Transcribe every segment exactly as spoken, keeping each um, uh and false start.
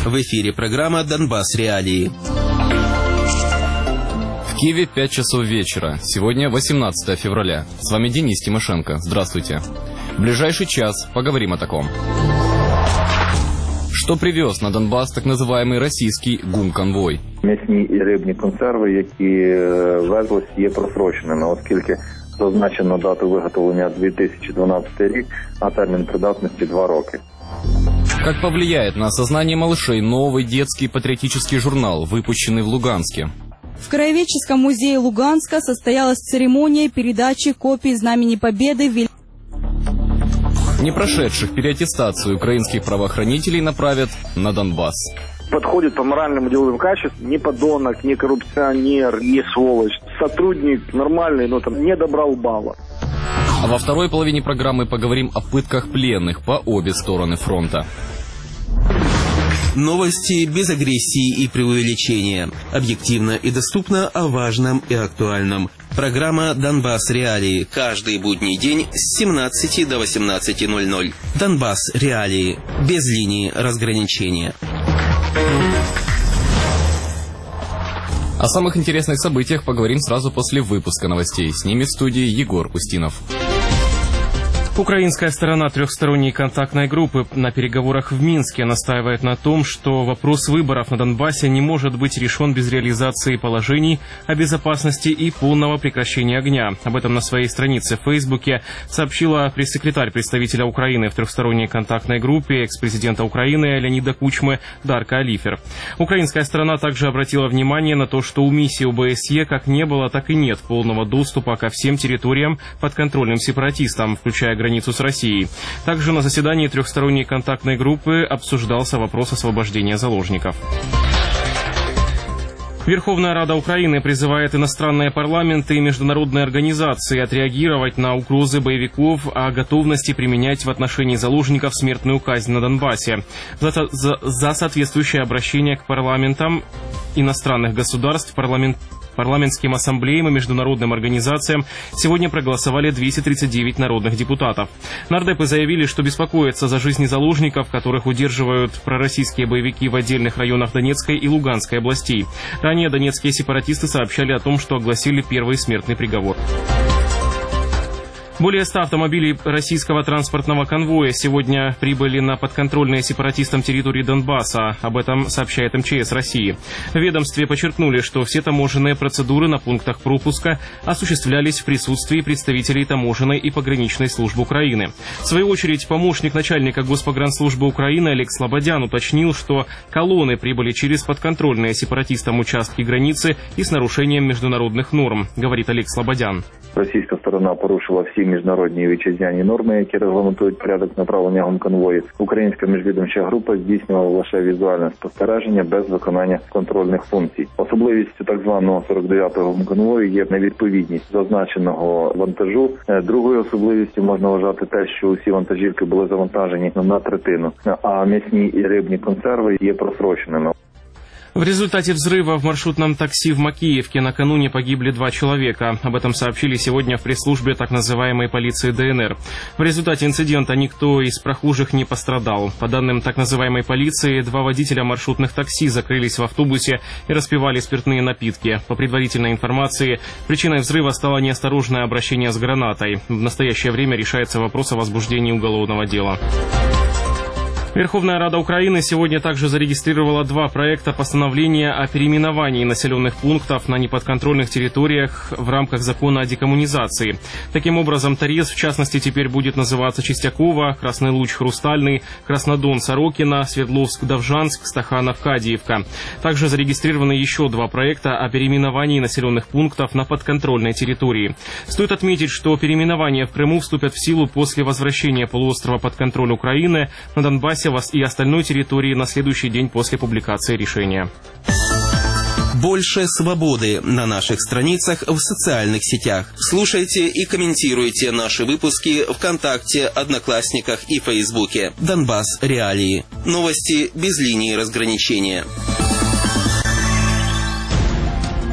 В эфире программа «Донбасс. Реалии». В Киеве пять часов вечера. Сегодня восемнадцатое февраля. С вами Денис Тимошенко. Здравствуйте. В ближайший час поговорим о таком. Що привез на Донбас так називаємий російський гум-конвой? М'ясні і рибні консерви, які везлись, є просроченими, оскільки зазначено дату виготовлення дві тисячі дванадцятий рік, а термін придатності два роки. Как повлияет на осознание малышей новый детский патриотический журнал, выпущенный в Луганске? В Краеведческом музее Луганска состоялась церемония передачи копий Знамени Победы в Не прошедших переаттестацию украинских правоохранителей направят на Донбасс. Подходит по моральному деловым качествам, не подонок, не коррупционер, не сволочь. Сотрудник нормальный, но там не добрал балла. А во второй половине программы поговорим о пытках пленных по обе стороны фронта. Новости без агрессии и преувеличения. Объективно и доступно о важном и актуальном. Программа «Донбасс. Реалии». Каждый будний день с семнадцати до восемнадцати ноль-ноль. «Донбасс. Реалии». Без линии разграничения. О самых интересных событиях поговорим сразу после выпуска новостей. С ними в студии Егор Устинов. Украинская сторона трехсторонней контактной группы на переговорах в Минске настаивает на том, что вопрос выборов на Донбассе не может быть решен без реализации положений о безопасности и полного прекращения огня. Об этом на своей странице в Фейсбуке сообщила пресс-секретарь представителя Украины в трехсторонней контактной группе экс-президента Украины Леонида Кучмы Дарка Алифер. Украинская сторона также обратила внимание на то, что у миссии ОБСЕ как не было, так и нет полного доступа ко всем территориям подконтрольным сепаратистам, включая границу с Россией. Также на заседании трехсторонней контактной группы обсуждался вопрос освобождения заложников. Верховная Рада Украины призывает иностранные парламенты и международные организации отреагировать на угрозы боевиков о готовности применять в отношении заложников смертную казнь на Донбассе. За, за, за соответствующее обращение к парламентам иностранных государств, парламент парламентским ассамблеям и международным организациям сегодня проголосовали двести тридцать девять народных депутатов. Нардепы заявили, что беспокоятся за жизни заложников, которых удерживают пророссийские боевики в отдельных районах Донецкой и Луганской областей. Ранее донецкие сепаратисты сообщали о том, что огласили первый смертный приговор. Более ста автомобилей российского транспортного конвоя сегодня прибыли на подконтрольные сепаратистам территории Донбасса. Об этом сообщает эм че эс России. В ведомстве подчеркнули, что все таможенные процедуры на пунктах пропуска осуществлялись в присутствии представителей таможенной и пограничной службы Украины. В свою очередь, помощник начальника Госпогранслужбы Украины Олег Слободян уточнил, что колонны прибыли через подконтрольные сепаратистам участки границы и с нарушением международных норм, говорит Олег Слободян. Російська сторона порушила всі міжнародні і вітчизняні норми, які регламентують порядок направлення гумконвоїв. Українська міжвідомча група здійснювала лише візуальне спостереження без виконання контрольних функцій. Особливістю так званого сорок дев'ятого гумконвою є невідповідність зазначеного вантажу. Другою особливістю можна вважати те, що усі вантажівки були завантажені на третину, а м'ясні і рибні консерви є просроченими. В результате взрыва в маршрутном такси в Макеевке накануне погибли два человека. Об этом сообщили сегодня в пресс-службе так называемой полиции дэ эн эр. В результате инцидента никто из прохожих не пострадал. По данным так называемой полиции, два водителя маршрутных такси закрылись в автобусе и распивали спиртные напитки. По предварительной информации, причиной взрыва стало неосторожное обращение с гранатой. В настоящее время решается вопрос о возбуждении уголовного дела. Верховная Рада Украины сегодня также зарегистрировала два проекта постановления о переименовании населенных пунктов на неподконтрольных территориях в рамках закона о декоммунизации. Таким образом, Торез, в частности, теперь будет называться Чистякова, Красный Луч, Хрустальный, Краснодон, Сорокино, Свердловск, Довжанск, Стаханов, Кадиевка. Также зарегистрированы еще два проекта о переименовании населенных пунктов на подконтрольной территории. Стоит отметить, что переименования в Крыму вступят в силу после возвращения полуострова под контроль Украины, на Донбассе и остальной территории на следующий день после публикации решения. Больше свободы на наших страницах в социальных сетях. Слушайте и комментируйте наши выпуски ВКонтакте, Одноклассниках и Фейсбуке. Донбасс. Реалии. Новости без линии разграничения.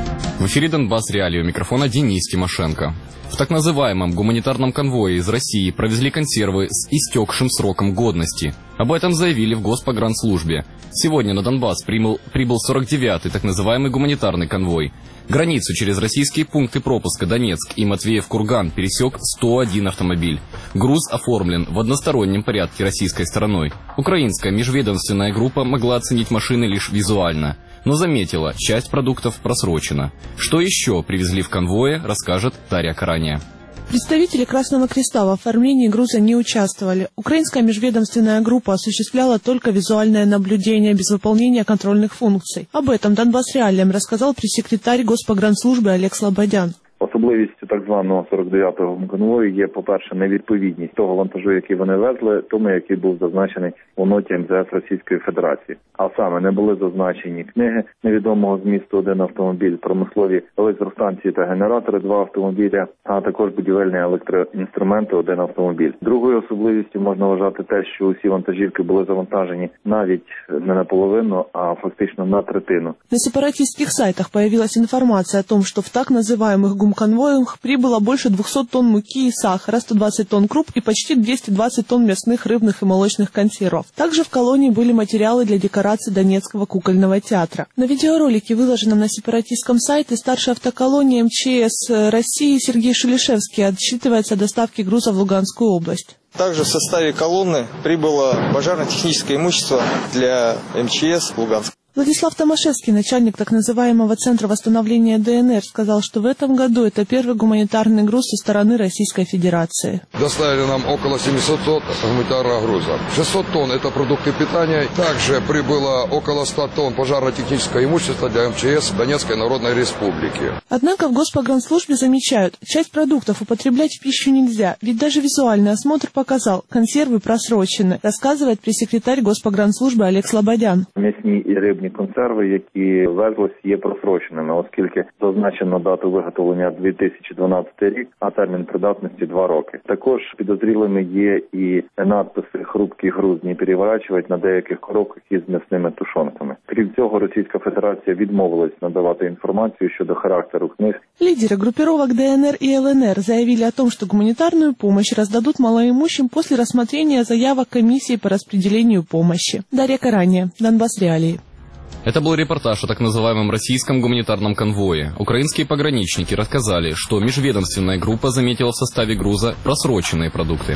В эфире «Донбасс Реалии», у микрофона Денис Тимошенко. В так называемом гуманитарном конвое из России провезли консервы с истекшим сроком годности. Об этом заявили в Госпогранслужбе. Сегодня на Донбасс прибыл, прибыл сорок девятый так называемый гуманитарный конвой. Границу через российские пункты пропуска Донецк и Матвеев-Курган пересек сто один автомобиль. Груз оформлен в одностороннем порядке российской стороной. Украинская межведомственная группа могла оценить машины лишь визуально, но заметила, часть продуктов просрочена. Что еще привезли в конвое, расскажет Дарья Караня. Представители Красного Креста в оформлении груза не участвовали. Украинская межведомственная группа осуществляла только визуальное наблюдение без выполнения контрольных функций. Об этом Донбасс Реалиям рассказал пресс-секретарь Госпогранслужбы Олег Слободян. Особливістю так званого сорок дев'ятого конвою є, по-перше, невідповідність того вантажу, який вони везли, тому, який був зазначений у ноті ем зет ес Російської Федерації. А саме, не були зазначені книги невідомого змісту один автомобіль, промислові електростанції та генератори два автомобіля, а також будівельні електроінструменти один автомобіль. Другою особливістю можна вважати те, що усі вантажівки були завантажені навіть не наполовину, а фактично на третину. На сепаратистских сайтах появилась информация о том, что в так называемых гумконвоях прибыло больше двухсот тонн муки и сахара, сто двадцать тонн круп и почти двести двадцать тонн мясных, рыбных и молочных консервов. Также в колонии были материалы для декораций Донецкого кукольного театра. На видеоролике, выложенном на сепаратистском сайте, старший автоколонии эм че эс России Сергей Шелешевский отчитывается о доставке груза в Луганскую область. Также в составе колонны прибыло пожарно-техническое имущество для эм че эс Луганск. Владислав Томашевский, начальник так называемого Центра восстановления дэ эн эр, сказал, что в этом году это первый гуманитарный груз со стороны Российской Федерации. Доставили нам около семисот тонн гуманитарного груза. шестьсот тонн – это продукты питания. Также прибыло около ста тонн пожарно-технического имущества для эм че эс Донецкой Народной Республики. Однако в Госпогранслужбе замечают, часть продуктов употреблять в пищу нельзя, ведь даже визуальный осмотр показал, консервы просрочены, рассказывает пресс-секретарь Госпогранслужбы Олег Слободян. М'ясні і рибні консерви, які везлись, є просроченими, оскільки зазначено дату виготовлення дві тисячі дванадцятий рік, а термін придатності два роки. Також підозрілими є і надписи «Хрупкий груз не переворачувати» на деяких коробках із м'ясними тушонками. Крім цього, Російська Федерація відмовилась надавати інформацію щодо характеру книг. Лидеры группировок дэ эн эр и эл эн эр заявили о том, что гуманитарную помощь раздадут малоимущим после рассмотрения заявок комиссии по распределению помощи. Дарья Караня, Донбасс Реалии. Это был репортаж о так называемом российском гуманитарном конвое. Украинские пограничники рассказали, что межведомственная группа заметила в составе груза просроченные продукты.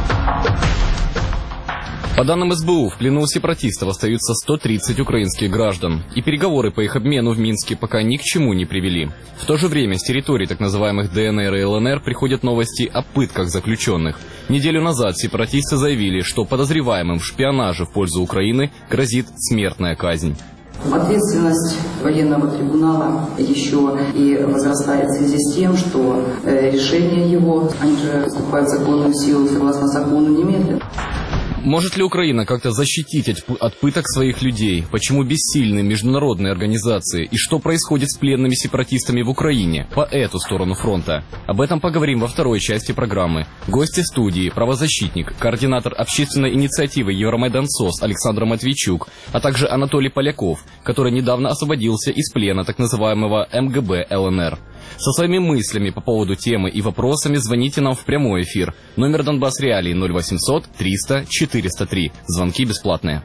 По данным эс бэ у, в плену у сепаратистов остаются сто тридцать украинских граждан, и переговоры по их обмену в Минске пока ни к чему не привели. В то же время с территории так называемых дэ эн эр и эл эн эр приходят новости о пытках заключенных. Неделю назад сепаратисты заявили, что подозреваемым в шпионаже в пользу Украины грозит смертная казнь. Ответственность военного трибунала еще и возрастает в связи с тем, что решения его, они же вступают в законную силу согласно закону немедленно. Может ли Украина как-то защитить от пыток своих людей? Почему бессильны международные организации? И что происходит с пленными сепаратистами в Украине, по эту сторону фронта? Об этом поговорим во второй части программы. Гости студии, правозащитник, координатор общественной инициативы Евромайдан СОС Александр Матвейчук, а также Анатолий Поляков, который недавно освободился из плена так называемого эм гэ бэ эл эн эр. Со своими мыслями по поводу темы и вопросами звоните нам в прямой эфир. Номер Донбасс Реалии ноль восемьсот триста четыреста три. Звонки бесплатные.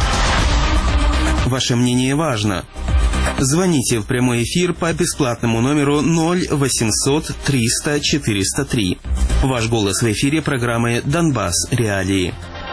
Ваше мнение важно. Звоните в прямой эфир по бесплатному номеру ноль восемьсот триста четыреста три. Ваш голос в эфире программы «Донбасс Реалии».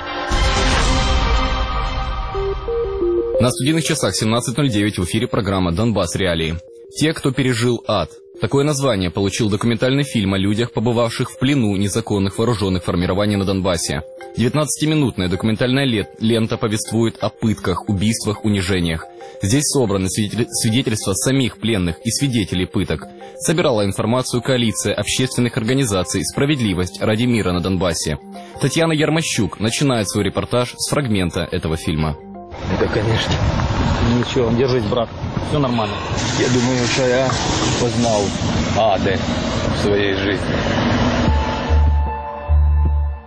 На студийных часах семнадцать ноль девять в эфире программа «Донбасс Реалии». Те, кто пережил ад. Такое название получил документальный фильм о людях, побывавших в плену незаконных вооруженных формирований на Донбассе. девятнадцатиминутная документальная лента повествует о пытках, убийствах, унижениях. Здесь собраны свидетельства самих пленных и свидетелей пыток. Собирала информацию коалиция общественных организаций «Справедливость ради мира на Донбассе». Татьяна Ярмощук начинает свой репортаж с фрагмента этого фильма. Да, конечно. Ничего, держись, брат. Все нормально. Я думаю, что я познал ады в своей жизни.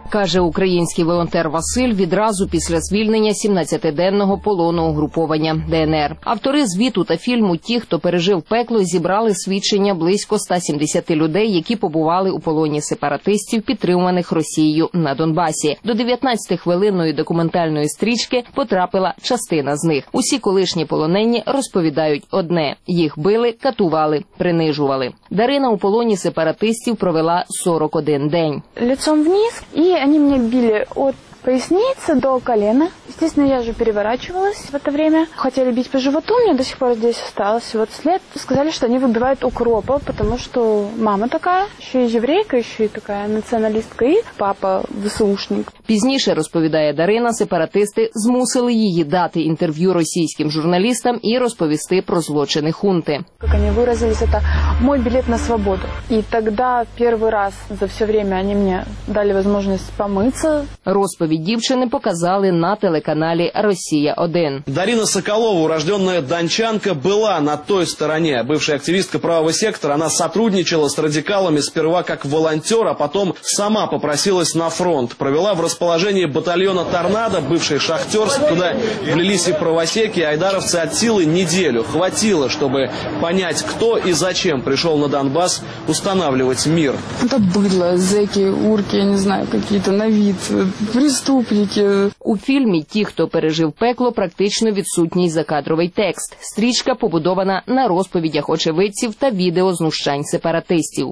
каже український волонтер Василь відразу після звільнення сімнадцятиденного полону угруповання ДНР. Автори звіту та фільму «Ті, хто пережив пекло» зібрали свідчення близько ста сімдесяти людей, які побували у полоні сепаратистів, підтримуваних Росією на Донбасі. До дев'ятнадцятихвилинної документальної стрічки потрапила частина з них. Усі колишні полонені розповідають одне – їх били, катували, принижували. Дарина у полоні сепаратистів провела сорок один день. Лицом вниз, и они меня били от поясницы до колена. Естественно, я же переворачивалась в это время. Хотели бить по животу, у меня до сих пор здесь осталось вот след. Сказали, что они выбивают укропа, потому что мама такая, еще и еврейка, еще и такая националистка, и папа ВСУшник. Пізніше, розповідає Дарина, сепаратисти змусили її дати інтерв'ю російським журналістам і розповісти про злочини хунти. Как они выразились, это мой билет на свободу. И тогда первый раз за все время они мне дали возможность помыться. Розповідь дівчини показали на телеканалі «Россия один». Дарина Соколова, урожденная дончанка, была на той стороне. Бывшая активистка правого сектора, она сотрудничала с радикалами сперва как волонтер, а потом сама попросилась на фронт. Провела в расположении батальона «Торнадо», бывший шахтерск, куда влились и правосеки, и айдаровцы от силы неделю. Хватило, чтобы понять, кто и зачем пришел на Донбасс устанавливать мир. Это быдло, зэки, урки, я не знаю, какие-то на вид, преступники. У фільмі «Ті, хто пережив пекло» практично відсутній закадровий текст. Стрічка побудована на розповідях очевидців та відео знущань сепаратистів.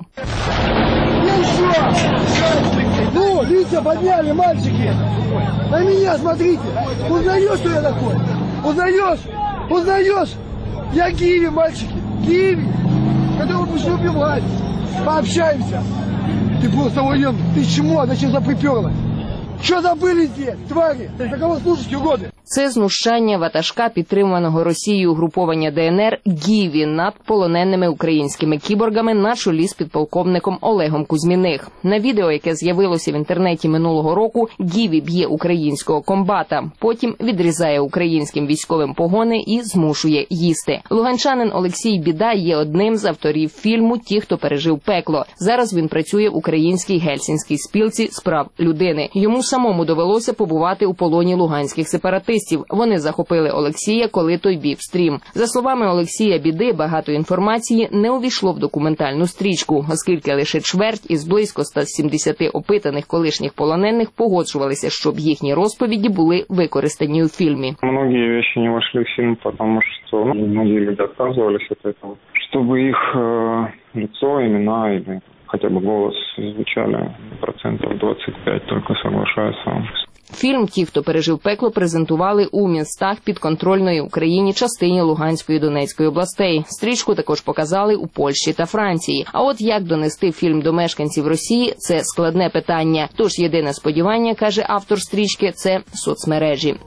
Ну, лица подняли, мальчики! На меня смотрите! Узнаешь, что я такой? Узнаешь? Узнаешь? Я Гиви, мальчики! Гиви! Которого пришли убивать! Пообщаемся! Ты просто военный! Ты чмо? Зачем заприперлась? Що забили здесь, тварі? За кого служите угоди? Це знущання ватажка, підтримуваного Росією угруповання ДНР Гіві над полоненими українськими кіборгами на чолі з підполковником Олегом Кузьміних. На відео, яке з'явилося в інтернеті минулого року, Гіві б'є українського комбата, потім відрізає українським військовим погони і змушує їсти. Луганчанин Олексій Біда є одним з авторів фільму «Ті, хто пережив пекло». Зараз він працює в Українській Гельсінській спілці з прав людини. Йому самому довелося побувати у полоні луганських сепаратистів. Вони захопили Олексія, коли той вів стрім. За словами Олексія Біди, багато інформації не увійшло в документальну стрічку, оскільки лише чверть із близько ста сімдесяти опитаних колишніх полонених погоджувалися, щоб їхні розповіді були використані у фільмі. Многие вещи не вошли в фильм, потому что ну, многие люди отказывались от этого. Чтобы их э, лицо, имена или хотя бы голос звучали, процентов двадцять п'ять только соглашаются. Фільм «Ті, хто пережив пекло» презентували у містах підконтрольної Україні частині Луганської і Донецької областей. Стрічку також показали у Польщі та Франції. А от як донести фільм до мешканців Росії – це складне питання. Тож єдине сподівання, каже автор стрічки, це соцмережі.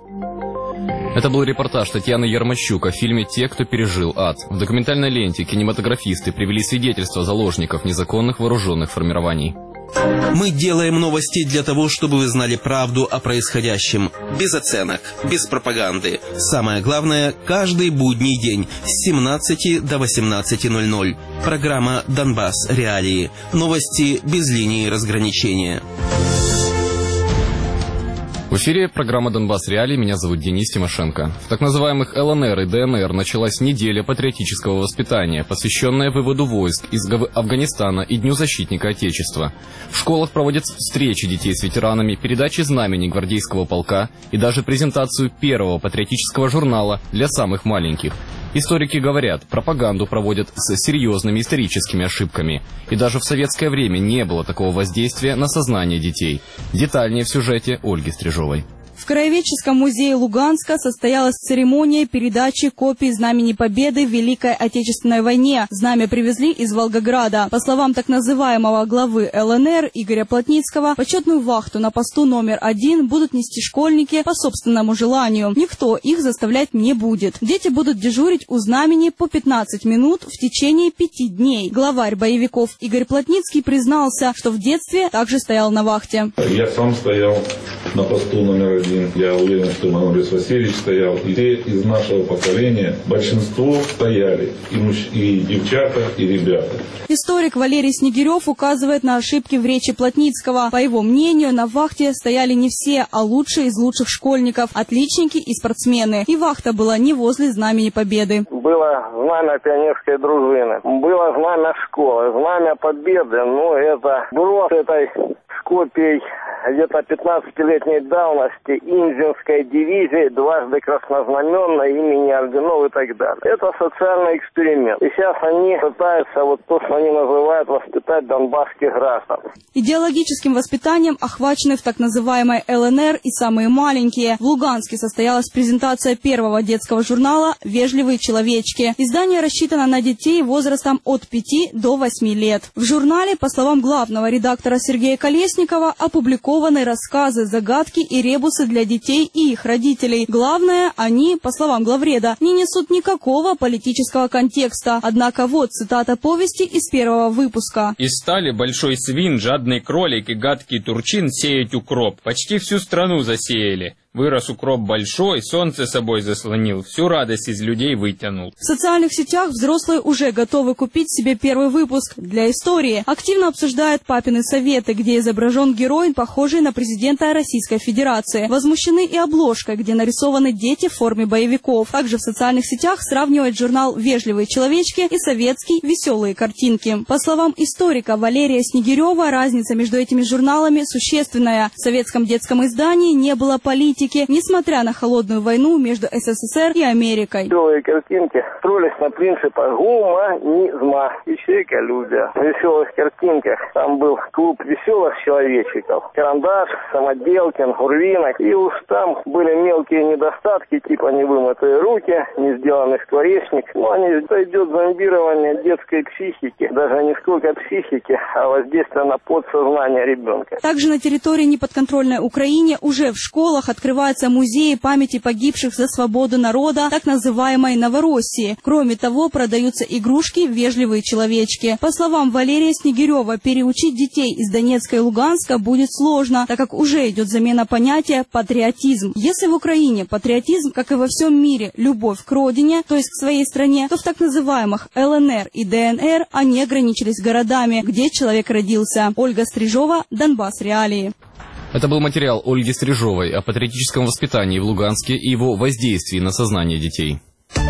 Это был репортаж Татьяны Ярмощук о фильме «Те, кто пережил ад». В документальной ленте кинематографисты привели свидетельства заложников незаконных вооруженных формирований. Мы делаем новости для того, чтобы вы знали правду о происходящем. Без оценок, без пропаганды. Самое главное, каждый будний день с семнадцати до восемнадцати ноль-ноль. Программа «Донбасс. Реалии». Новости без линии разграничения. В эфире программа «Донбасс. Реалии». Меня зовут Денис Тимошенко. В так называемых ЛНР и ДНР началась неделя патриотического воспитания, посвященная выводу войск из Афганистана и Дню защитника Отечества. В школах проводят встречи детей с ветеранами, передачи знамений гвардейского полка и даже презентацию первого патриотического журнала для самых маленьких. Историки говорят, пропаганду проводят с серьезными историческими ошибками. И даже в советское время не было такого воздействия на сознание детей. Детальнее в сюжете Ольги Стрижовой. В Краеведческом музее Луганска состоялась церемония передачи копий Знамени Победы в Великой Отечественной войне. Знамя привезли из Волгограда. По словам так называемого главы ЛНР Игоря Плотницкого, почетную вахту на посту номер один будут нести школьники по собственному желанию. Никто их заставлять не будет. Дети будут дежурить у знамени по пятнадцать минут в течение пяти дней. Главарь боевиков Игорь Плотницкий признался, что в детстве также стоял на вахте. Я сам стоял на посту номер один. один, я уверен, что Манорис Васильевич стоял, и те из нашего поколения, большинство стояли, и, муж... и девчата, и ребята. Историк Валерий Снегирев указывает на ошибки в речи Плотницкого. По его мнению, на вахте стояли не все, а лучшие из лучших школьников, отличники и спортсмены. И вахта была не возле Знамени Победы. Было знамя пионерской дружины, было знамя школы, знамя Победы. Ну, это брос этой с копией где-то пятнадцатилетней давности Инзинской дивизии, дважды краснознаменной, имени орденов и так далее. Это социальный эксперимент. И сейчас они пытаются вот то, что они называют, воспитать донбасских граждан. Идеологическим воспитанием охвачены в так называемой эл эн эр и самые маленькие. В Луганске состоялась презентация первого детского журнала «Вежливые человечки». Издание рассчитано на детей возрастом от пяти до восьми лет. В журнале, по словам главного редактора Сергея Колесникова, опубликованы рассказы, загадки и ребусы для детей и их родителей. Главное, они, по словам главреда, не несут никакого политического контекста. Однако вот цитата повести из первого выпуска. «И стали большой свин, жадный кролик и гадкий турчин сеять укроп. Почти всю страну засеяли. Вырос укроп большой, солнце собой заслонил, всю радость из людей вытянул». В социальных сетях взрослые уже готовы купить себе первый выпуск для истории. Активно обсуждают папины советы, где изображен герой, похожий на президента Российской Федерации. Возмущены и обложкой, где нарисованы дети в форме боевиков. Также в социальных сетях сравнивают журнал «Вежливые человечки» и советский «Веселые картинки». По словам историка Валерия Снегирева, разница между этими журналами существенная. В советском детском издании не было политики, несмотря на холодную войну между эс эс эс эр и Америкой. Веселые картинки строились на принципах гуманизма и человеколюбия. В веселых картинках там был клуб веселых человечиков, Карандаш, Самоделкин, Гурвинок. И уж там были мелкие недостатки, типа невымытые руки, не сделанный скворечник. Но они, это идет зомбирование детской психики, даже не сколько психики, а воздействие на подсознание ребенка. Также на территории неподконтрольной Украине уже в школах открываются Открываются музеи памяти погибших за свободу народа, так называемой Новороссии. Кроме того, продаются игрушки «Вежливые человечки». По словам Валерия Снегирева, переучить детей из Донецка и Луганска будет сложно, так как уже идет замена понятия «патриотизм». Если в Украине патриотизм, как и во всем мире, любовь к родине, то есть к своей стране, то в так называемых эл эн эр и дэ эн эр они ограничились городами, где человек родился. Ольга Стрижова, Донбасс Реалии. Это был материал Ольги Стрижовой о патриотическом воспитании в Луганске и его воздействии на сознание детей.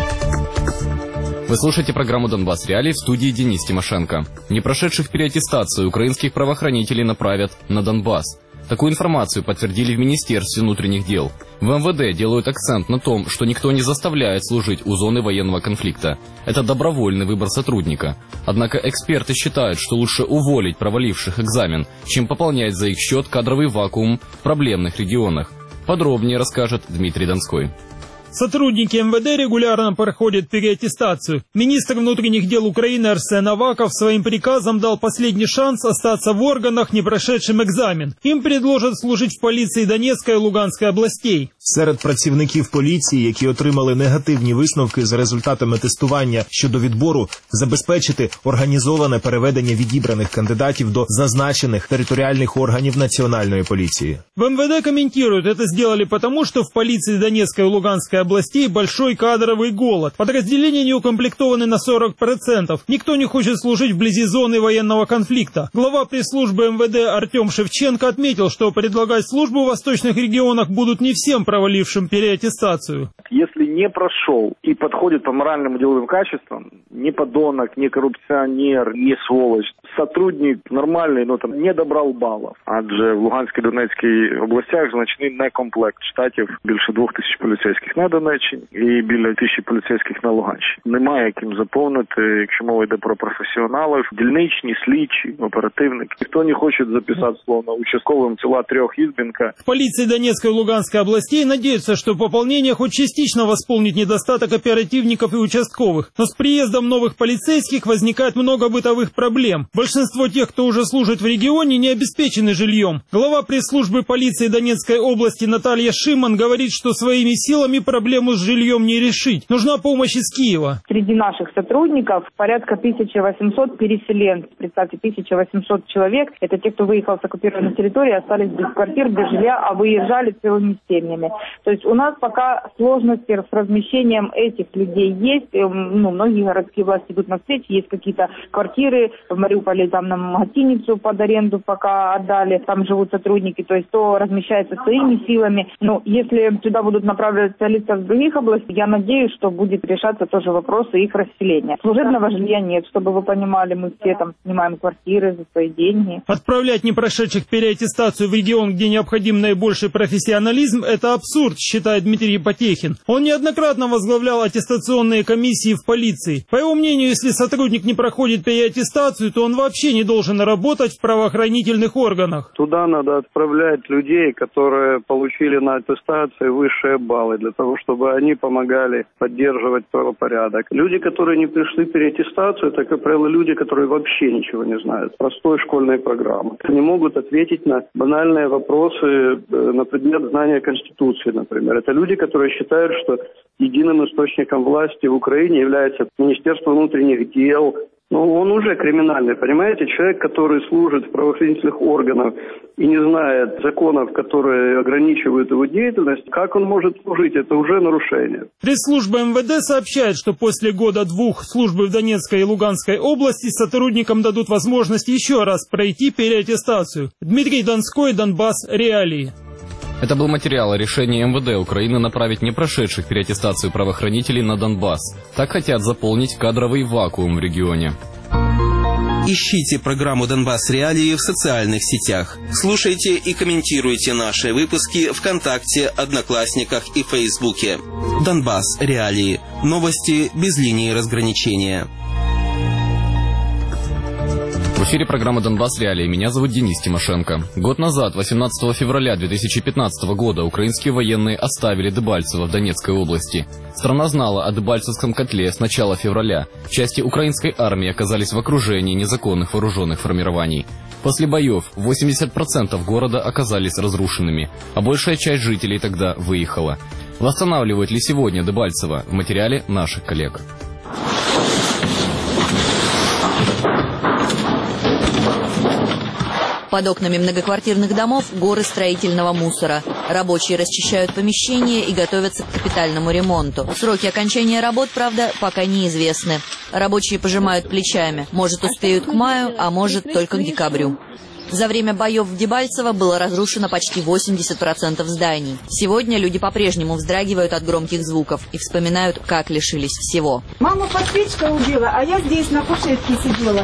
Вы слушаете программу «Донбасс Реалии», в студии Денис Тимошенко. Не прошедших переаттестацию украинских правоохранителей направят на Донбасс. Такую информацию подтвердили в Министерстве внутренних дел. В эм вэ дэ делают акцент на том, что никто не заставляет служить у зоны военного конфликта. Это добровольный выбор сотрудника. Однако эксперты считают, что лучше уволить проваливших экзамен, чем пополнять за их счет кадровый вакуум в проблемных регионах. Подробнее расскажет Дмитрий Донской. Сотрудники эм вэ дэ регулярно проходят переаттестацию. Министр внутренних дел Украины Арсен Аваков своим приказом дал последний шанс остаться в органах, не прошедшим экзамен. Им предложат служить в поліції Донецької і Луганської областей. Серед працівників поліції, які отримали негативні висновки за результатами тестування щодо відбору, забезпечити організоване переведення відібраних кандидатів до зазначених територіальних органів національної поліції. В эм вэ дэ комментируют, это сделали потому, что в полиции Донецкой и Луганской областей большой кадровый голод. Подразделения не укомплектованы на сорок процентов. Никто не хочет служить вблизи зоны военного конфликта. Глава пресс-службы эм вэ дэ Артем Шевченко отметил, что предлагать службу в восточных регионах будут не всем провалившим переаттестацию. Если не прошел и подходит по моральным и деловым качествам, не подонок, не коррупционер, не сволочь, сотрудник нормальний, но там не добрав балів. Адже в Луганській, Донецькій областях значний некомплект штатів, більше двох тисяч поліцейських на Донеччині і біля тисячі поліцейських на Луганщині. Немає яким заповнити, якщо мова йде про професіоналів, дільничні, слідчі, оперативники. Ніхто не хоче записати словно участковым села трех избинка. В полиции Донецкой и Луганской областей надеются, что пополнение хоть частично восполнит недостаток оперативников и участковых. Но с приездом новых полицейских возникает много бытовых проблем. большинство тех, кто уже служит в регионе, не обеспечены жильем. Глава пресс-службы полиции Донецкой области Наталья Шиман говорит, что своими силами проблему с жильем не решить. Нужна помощь из Киева. Среди наших сотрудников порядка тысяча восемьсот переселенцев. Представьте, тысяча восемьсот человек. Это те, кто выехал с оккупированной территории, остались без квартир, без жилья, а выезжали целыми семьями. То есть у нас пока сложности с размещением этих людей есть. Ну, многие городские власти идут навстречу. Есть какие-то квартиры в Мариуполе, там нам гостиницу под аренду пока отдали. Там живут сотрудники. То есть то размещается своими силами. Но если сюда будут направлены специалисты в других областях, я надеюсь, что будет решаться тоже вопросы их расселения. Служебного жилья нет. Чтобы вы понимали, мы все там снимаем квартиры за свои деньги. Отправлять непрошедших переаттестацию в регион, где необходим наибольший профессионализм, это абсурд, считает Дмитрий Потехин. Он неоднократно возглавлял аттестационные комиссии в полиции. По его мнению, если сотрудник не проходит переаттестацию, то он вообще не должен работать в правоохранительных органах. Туда надо отправлять людей, которые получили на аттестации высшие баллы, для того, чтобы они помогали поддерживать правопорядок. Люди, которые не пришли в переаттестацию, это, как правило, люди, которые вообще ничего не знают. Простой школьной программы. Они могут ответить на банальные вопросы на предмет знания Конституции, например. Это люди, которые считают, что единым источником власти в Украине является Министерство внутренних дел. Ну, он уже криминальный, понимаете? Человек, который служит в правоохранительных органах и не знает законов, которые ограничивают его деятельность, как он может служить? Это уже нарушение. Пресс-служба эм вэ дэ сообщает, что после года-двух службы в Донецкой и Луганской области сотрудникам дадут возможность еще раз пройти переаттестацию. Дмитрий Донской, Донбасс, Реалии. Это был материал о решении эм вэ дэ Украины направить не прошедших переаттестацию правоохранителей на Донбасс. Так хотят заполнить кадровый вакуум в регионе. Ищите программу «Донбасс Реалии» в социальных сетях. Слушайте и комментируйте наши выпуски ВКонтакте, Одноклассниках и Фейсбуке. «Донбасс Реалии». Новости без линии разграничения. В эфире программа «Донбасс Реалии». Меня зовут Денис Тимошенко. Год назад, восемнадцатого февраля две тысячи пятнадцатого года, украинские военные оставили Дебальцево в Донецкой области. Страна знала о Дебальцевском котле с начала февраля. Части украинской армии оказались в окружении незаконных вооруженных формирований. После боев восемьдесят процентов города оказались разрушенными, а большая часть жителей тогда выехала. Восстанавливают ли сегодня Дебальцево? В материале наших коллег. Под окнами многоквартирных домов горы строительного мусора. Рабочие расчищают помещения и готовятся к капитальному ремонту. Сроки окончания работ, правда, пока неизвестны. Рабочие пожимают плечами. Может, успеют к маю, а может, только к декабрю. За время боев в Дебальцево было разрушено почти восемьдесят процентов зданий. Сегодня люди по-прежнему вздрагивают от громких звуков и вспоминают, как лишились всего. Мама под печкой убила, а я здесь на кушетке сидела.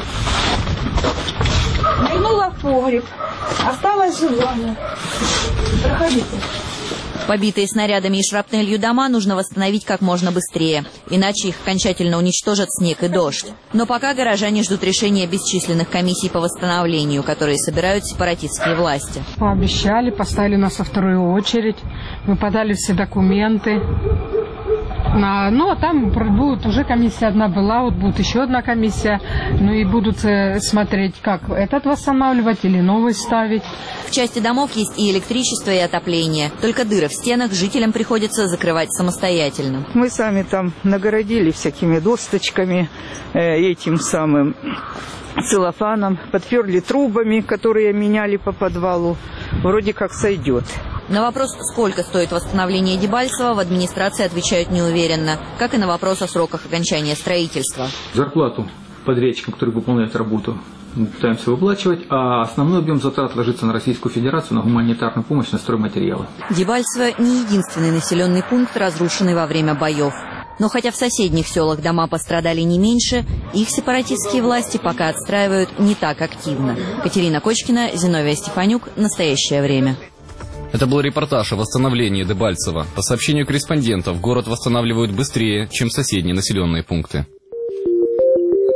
Нырнула в погреб. Осталась живая. Проходите. Побитые снарядами и шрапнелью дома нужно восстановить как можно быстрее, иначе их окончательно уничтожат снег и дождь. Но пока горожане ждут решения бесчисленных комиссий по восстановлению, которые собирают сепаратистские власти. Пообещали, поставили нас во вторую очередь, мы подали все документы. На, ну, а там будет уже комиссия одна была, вот будет еще одна комиссия, ну и будут э, смотреть, как этот восстанавливать или новый ставить. В части домов есть и электричество, и отопление. Только дыры в стенах жителям приходится закрывать самостоятельно. Мы сами там нагородили всякими досточками, э, этим самым целлофаном, подперли трубами, которые меняли по подвалу. Вроде как сойдет. На вопрос, сколько стоит восстановление Дебальцева, в администрации отвечают неуверенно, как и на вопрос о сроках окончания строительства. Зарплату подрядчикам, которые выполняют работу, мы пытаемся выплачивать, а основной объем затрат ложится на Российскую Федерацию, на гуманитарную помощь, на стройматериалы. Дебальцево не единственный населенный пункт, разрушенный во время боев. Но хотя в соседних селах дома пострадали не меньше, их сепаратистские власти пока отстраивают не так активно. Катерина Кочкина, Зиновия Стефанюк. Настоящее время. Это был репортаж о восстановлении Дебальцева. По сообщению корреспондентов, город восстанавливают быстрее, чем соседние населенные пункты.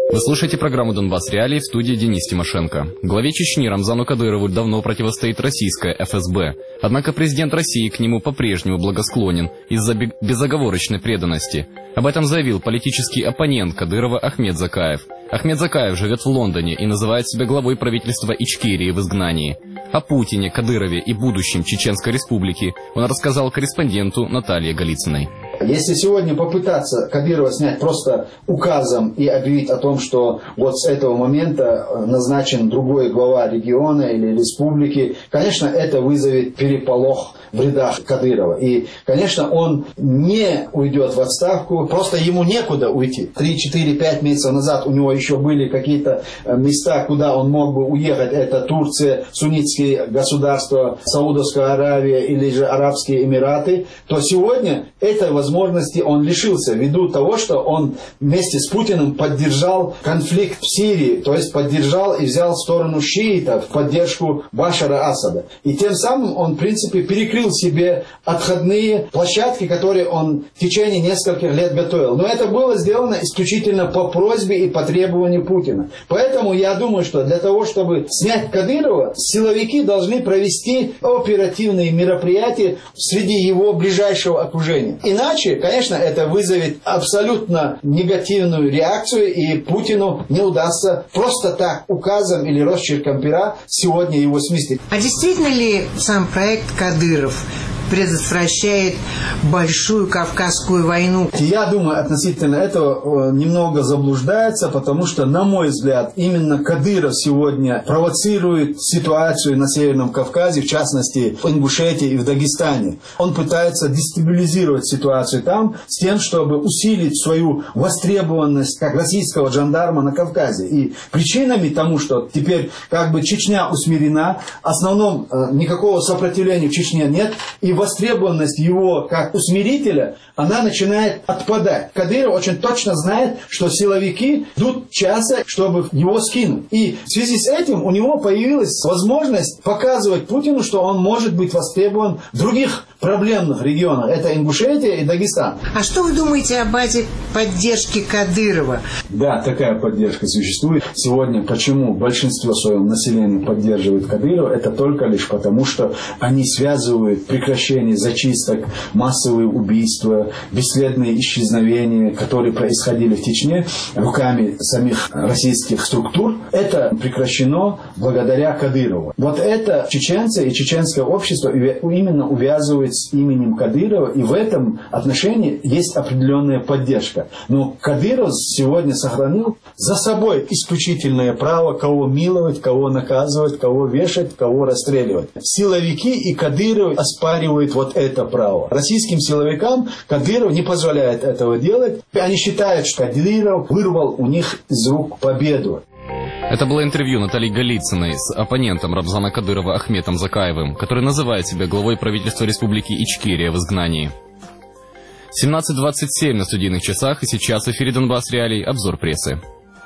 Вы слушаете программу «Донбасс Реалии», в студии Денис Тимошенко. Главе Чечни Рамзану Кадырову давно противостоит российская эф эс бэ. Однако президент России к нему по-прежнему благосклонен из-за безоговорочной преданности. Об этом заявил политический оппонент Кадырова Ахмед Закаев. Ахмед Закаев живет в Лондоне и называет себя главой правительства Ичкерии в изгнании. О Путине, Кадырове и будущем Чеченской Республики он рассказал корреспонденту Наталье Голицыной. Если сегодня попытаться Кадырова снять просто указом и объявить о том, что вот с этого момента назначен другой глава региона или республики, конечно, это вызовет переполох в рядах Кадырова. И, конечно, он не уйдет в отставку, просто ему некуда уйти. три, четыре, пять месяцев назад у него еще были какие-то места, куда он мог бы уехать. Это Турция, суннитские государства, Саудовская Аравия или же Арабские Эмираты. То сегодня этой возможности он лишился ввиду того, что он вместе с Путиным поддержал конфликт в Сирии, то есть поддержал и взял сторону шиитов в поддержку Башара Асада. И тем самым он, в принципе, перекрыл себе отходные площадки, которые он в течение нескольких лет готовил. Но это было сделано исключительно по просьбе и по требованию Путина. Поэтому я думаю, что для того, чтобы снять Кадырова, силовики должны провести оперативные мероприятия среди его ближайшего окружения. Иначе, конечно, это вызовет абсолютно негативную реакцию, и Путину не удастся просто так указом или росчерком пера сегодня его сместить. А действительно ли сам проект Кадыров предотвращает большую Кавказскую войну? Я думаю, относительно этого немного заблуждается, потому что, на мой взгляд, именно Кадыров сегодня провоцирует ситуацию на Северном Кавказе, в частности, в Ингушетии и в Дагестане. Он пытается дестабилизировать ситуацию там с тем, чтобы усилить свою востребованность как российского жандарма на Кавказе. И причинами тому, что теперь как бы Чечня усмирена, в основном никакого сопротивления в Чечне нет, и востребованность его как усмирителя, она начинает отпадать. Кадыров очень точно знает, что силовики ждут часа, чтобы его скинуть. И в связи с этим у него появилась возможность показывать Путину, что он может быть востребован в других проблемных регионах. Это Ингушетия и Дагестан. А что вы думаете о базе поддержки Кадырова? Да, такая поддержка существует. Сегодня почему большинство своего населения поддерживает Кадырова, это только лишь потому, что они связывают прекращение зачисток, массовые убийства, бесследные исчезновения, которые происходили в Чечне руками самих российских структур. Это прекращено благодаря Кадырову. Вот это чеченцы и чеченское общество именно увязывают с именем Кадырова, и в этом отношении есть определенная поддержка. Но Кадыров сегодня сохранил за собой исключительное право, кого миловать, кого наказывать, кого вешать, кого расстреливать. Силовики и Кадыров оспаривают вот это право. Российским силовикам Кадыров не позволяет этого делать. Они считают, что Кадыров вырвал у них из рук победу. Это было интервью Натальи Голицыной с оппонентом Рамзана Кадырова Ахметом Закаевым, который называет себя главой правительства Республики Ичкерия в изгнании. семнадцать двадцать семь на студийных часах, и сейчас в эфире Донбасс Реалий обзор прессы.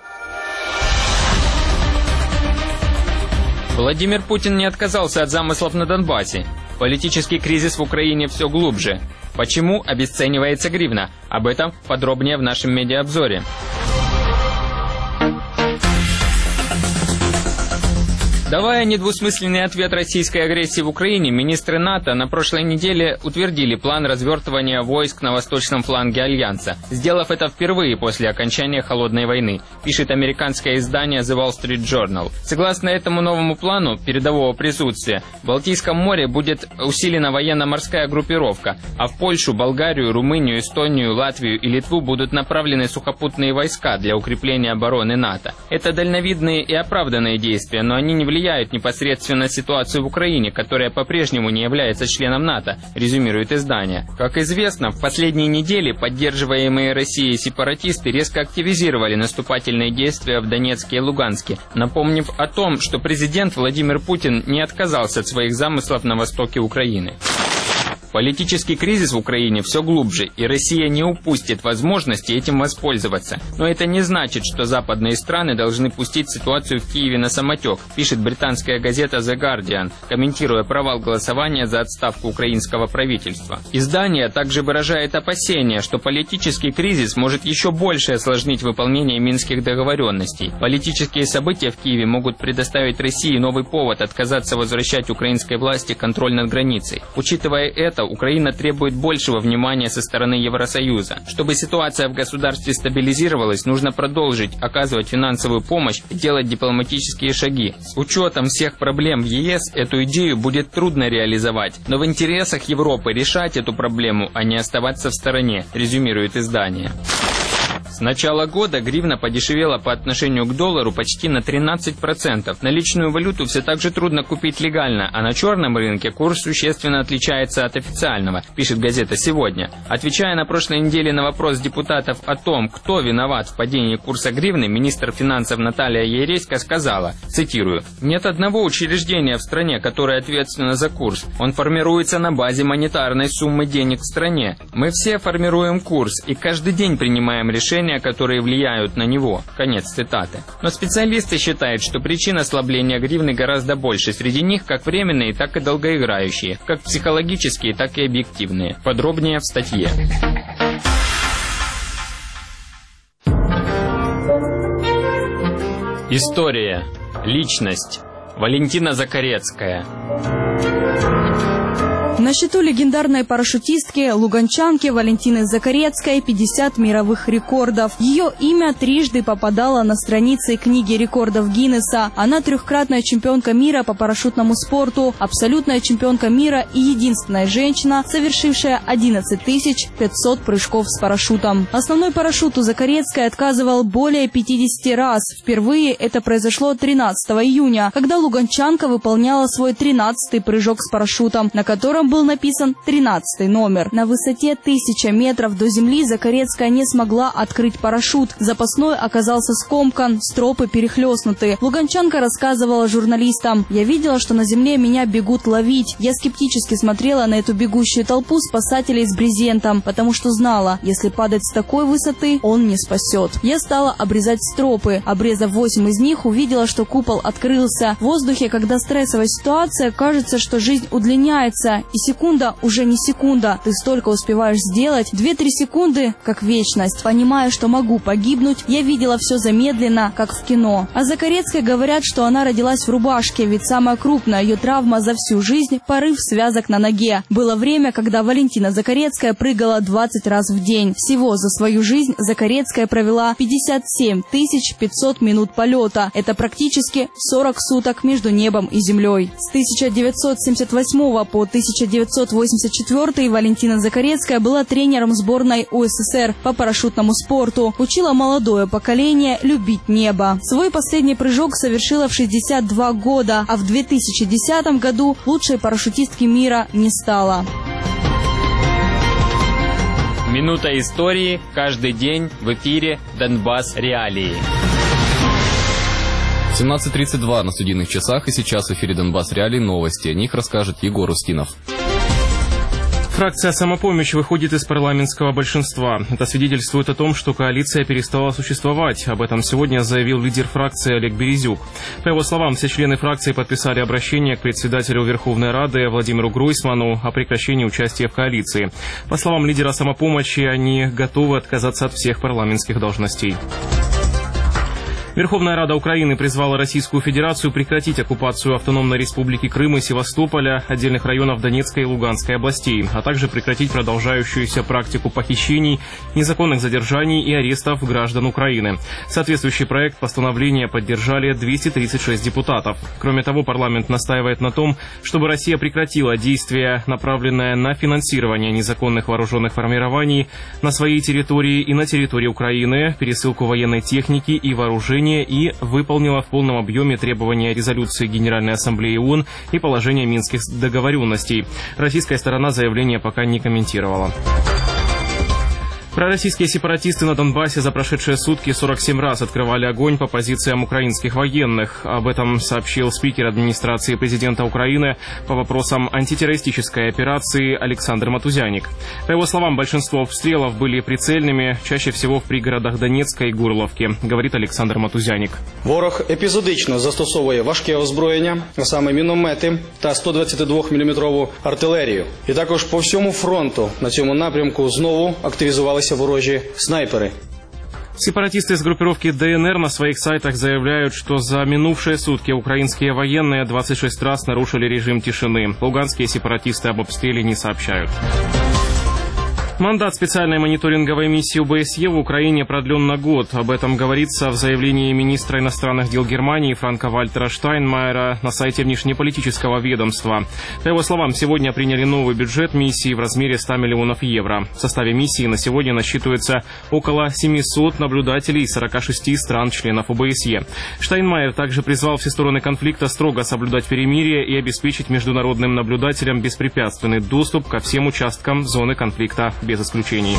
Владимир Путин не отказался от замыслов на Донбассе. Политический кризис в Украине все глубже. Почему обесценивается гривна? Об этом подробнее в нашем медиаобзоре. Давая недвусмысленный ответ российской агрессии в Украине, министры НАТО на прошлой неделе утвердили план развертывания войск на восточном фланге Альянса, сделав это впервые после окончания Холодной войны, пишет американское издание The Wall Street Journal. Согласно этому новому плану передового присутствия, в Балтийском море будет усилена военно-морская группировка, а в Польшу, Болгарию, Румынию, Эстонию, Латвию и Литву будут направлены сухопутные войска для укрепления обороны НАТО. Это дальновидные и оправданные действия, но они не влияют влияют непосредственно на ситуацию в Украине, которая по-прежнему не является членом НАТО, резюмирует издание. Как известно, в последние недели поддерживаемые Россией сепаратисты резко активизировали наступательные действия в Донецке и Луганске, напомнив о том, что президент Владимир Путин не отказался от своих замыслов на востоке Украины. Политический кризис в Украине все глубже, и Россия не упустит возможности этим воспользоваться. Но это не значит, что западные страны должны пустить ситуацию в Киеве на самотек, пишет британская газета The Guardian, комментируя провал голосования за отставку украинского правительства. Издание также выражает опасения, что политический кризис может еще больше осложнить выполнение минских договоренностей. Политические события в Киеве могут предоставить России новый повод отказаться возвращать украинской власти контроль над границей. Учитывая это, Украина требует большего внимания со стороны Евросоюза. Чтобы ситуация в государстве стабилизировалась, нужно продолжить оказывать финансовую помощь и делать дипломатические шаги. С учетом всех проблем в ЕС эту идею будет трудно реализовать, но в интересах Европы решать эту проблему, а не оставаться в стороне, резюмирует издание. С начала года гривна подешевела по отношению к доллару почти на тринадцать процентов. Наличную валюту все так же трудно купить легально, а на черном рынке курс существенно отличается от официального, пишет газета «Сегодня». Отвечая на прошлой неделе на вопрос депутатов о том, кто виноват в падении курса гривны, министр финансов Наталья Яресько сказала, цитирую, «Нет одного учреждения в стране, которое ответственно за курс. Он формируется на базе монетарной суммы денег в стране. Мы все формируем курс и каждый день принимаем решения, которые влияют на него». Конец цитаты. Но специалисты считают, что причин ослабления гривны гораздо больше. Среди них как временные, так и долгоиграющие, как психологические, так и объективные. Подробнее в статье. История. Личность. Валентина Закарецкая. На счету легендарной парашютистки, луганчанки Валентины Закарецкой пятьдесят мировых рекордов. Ее имя трижды попадало на страницы книги рекордов Гиннесса. Она трехкратная чемпионка мира по парашютному спорту, абсолютная чемпионка мира и единственная женщина, совершившая одиннадцать тысяч пятьсот прыжков с парашютом. Основной парашют у Закарецкой отказывал более пятидесяти раз. Впервые это произошло тринадцатого июня, когда луганчанка выполняла свой тринадцатый прыжок с парашютом, на котором был написан тринадцатый номер. На высоте тысяча метров до земли Закарецкая не смогла открыть парашют. Запасной оказался скомкан, стропы перехлестнуты. Луганчанка рассказывала журналистам: «Я видела, что на земле меня бегут ловить. Я скептически смотрела на эту бегущую толпу спасателей с брезентом, потому что знала, если падать с такой высоты, он не спасет. Я стала обрезать стропы. Обрезав восемь из них, увидела, что купол открылся. В воздухе, когда стрессовая ситуация, кажется, что жизнь удлиняется. И секунда уже не секунда. Ты столько успеваешь сделать. Две-три секунды, как вечность. Понимая, что могу погибнуть, я видела все замедленно, как в кино». О Закарецкой говорят, что она родилась в рубашке, ведь самая крупная ее травма за всю жизнь – порыв связок на ноге. Было время, когда Валентина Закарецкая прыгала двадцать раз в день. Всего за свою жизнь Закарецкая провела пятьдесят семь тысяч пятьсот минут полета. Это практически сорок суток между небом и землей. С тысяча девятьсот семьдесят восьмого по тысяча девятьсот восемьдесят четвёртый Валентина Закарецкая была тренером сборной УССР по парашютному спорту. Учила молодое поколение любить небо. Свой последний прыжок совершила в шестьдесят два года, а в две тысячи десятом году лучшей парашютистки мира не стала. Минута истории. Каждый день в эфире Донбасс Реалии. семнадцать тридцать два на студийных часах, и сейчас в эфире Донбасс Реалии новости. О них расскажет Егор Устинов. Фракция «Самопомощь» выходит из парламентского большинства. Это свидетельствует о том, что коалиция перестала существовать. Об этом сегодня заявил лидер фракции Олег Березюк. По его словам, все члены фракции подписали обращение к председателю Верховной Рады Владимиру Гройсману о прекращении участия в коалиции. По словам лидера «Самопомощи», они готовы отказаться от всех парламентских должностей. Верховная Рада Украины призвала Российскую Федерацию прекратить оккупацию Автономной Республики Крым и Севастополя, отдельных районов Донецкой и Луганской областей, а также прекратить продолжающуюся практику похищений, незаконных задержаний и арестов граждан Украины. Соответствующий проект постановления поддержали двести тридцать шесть депутатов. Кроме того, парламент настаивает на том, чтобы Россия прекратила действия, направленные на финансирование незаконных вооруженных формирований на своей территории и на территории Украины, пересылку военной техники и вооружений, и выполнила в полном объеме требования резолюции Генеральной Ассамблеи ООН и положения Минских договоренностей. Российская сторона заявление пока не комментировала. Пророссийские сепаратисты на Донбассе за прошедшие сутки сорок семь раз открывали огонь по позициям украинских военных. Об этом сообщил спикер администрации президента Украины по вопросам антитеррористической операции Александр Матузяник. По его словам, большинство обстрелов были прицельными, чаще всего в пригородах Донецка и Горловки, говорит Александр Матузяник. Ворог епізодично застосовує важке озброєння, а саме міномети та сто двадцятидвоміліметрову артилерію. І також по всьому фронту на цьому напрямку знову активізувалися ворожі снайпери. Сепаратисты из группировки ДНР на своих сайтах заявляют, что за минувшие сутки украинские военные двадцать шесть раз нарушили режим тишины. Луганские сепаратисты об обстреле не сообщают. Мандат специальной мониторинговой миссии ОБСЕ в Украине продлен на год. Об этом говорится в заявлении министра иностранных дел Германии Франка-Вальтера Штайнмайера на сайте внешнеполитического ведомства. По его словам, сегодня приняли новый бюджет миссии в размере ста миллионов евро. В составе миссии на сегодня насчитывается около семисот наблюдателей из сорока шести стран-членов ОБСЕ. Штайнмайер также призвал все стороны конфликта строго соблюдать перемирие и обеспечить международным наблюдателям беспрепятственный доступ ко всем участкам зоны конфликта без исключений.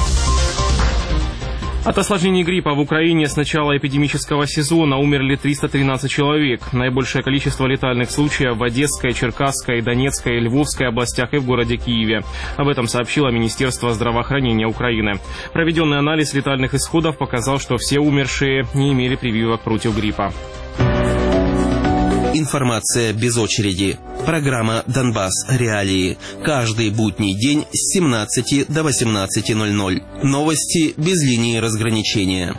От осложнений гриппа в Украине с начала эпидемического сезона умерли триста тринадцать человек. Наибольшее количество летальных случаев в Одесской, Черкасской, Донецкой, Львовской областях и в городе Киеве. Об этом сообщило Министерство здравоохранения Украины. Проведенный анализ летальных исходов показал, что все умершие не имели прививок против гриппа. Информация без очереди. Программа «Донбасс. Реалии». Каждый будний день с семнадцати до восемнадцати ноль-ноль. Новости без линии разграничения.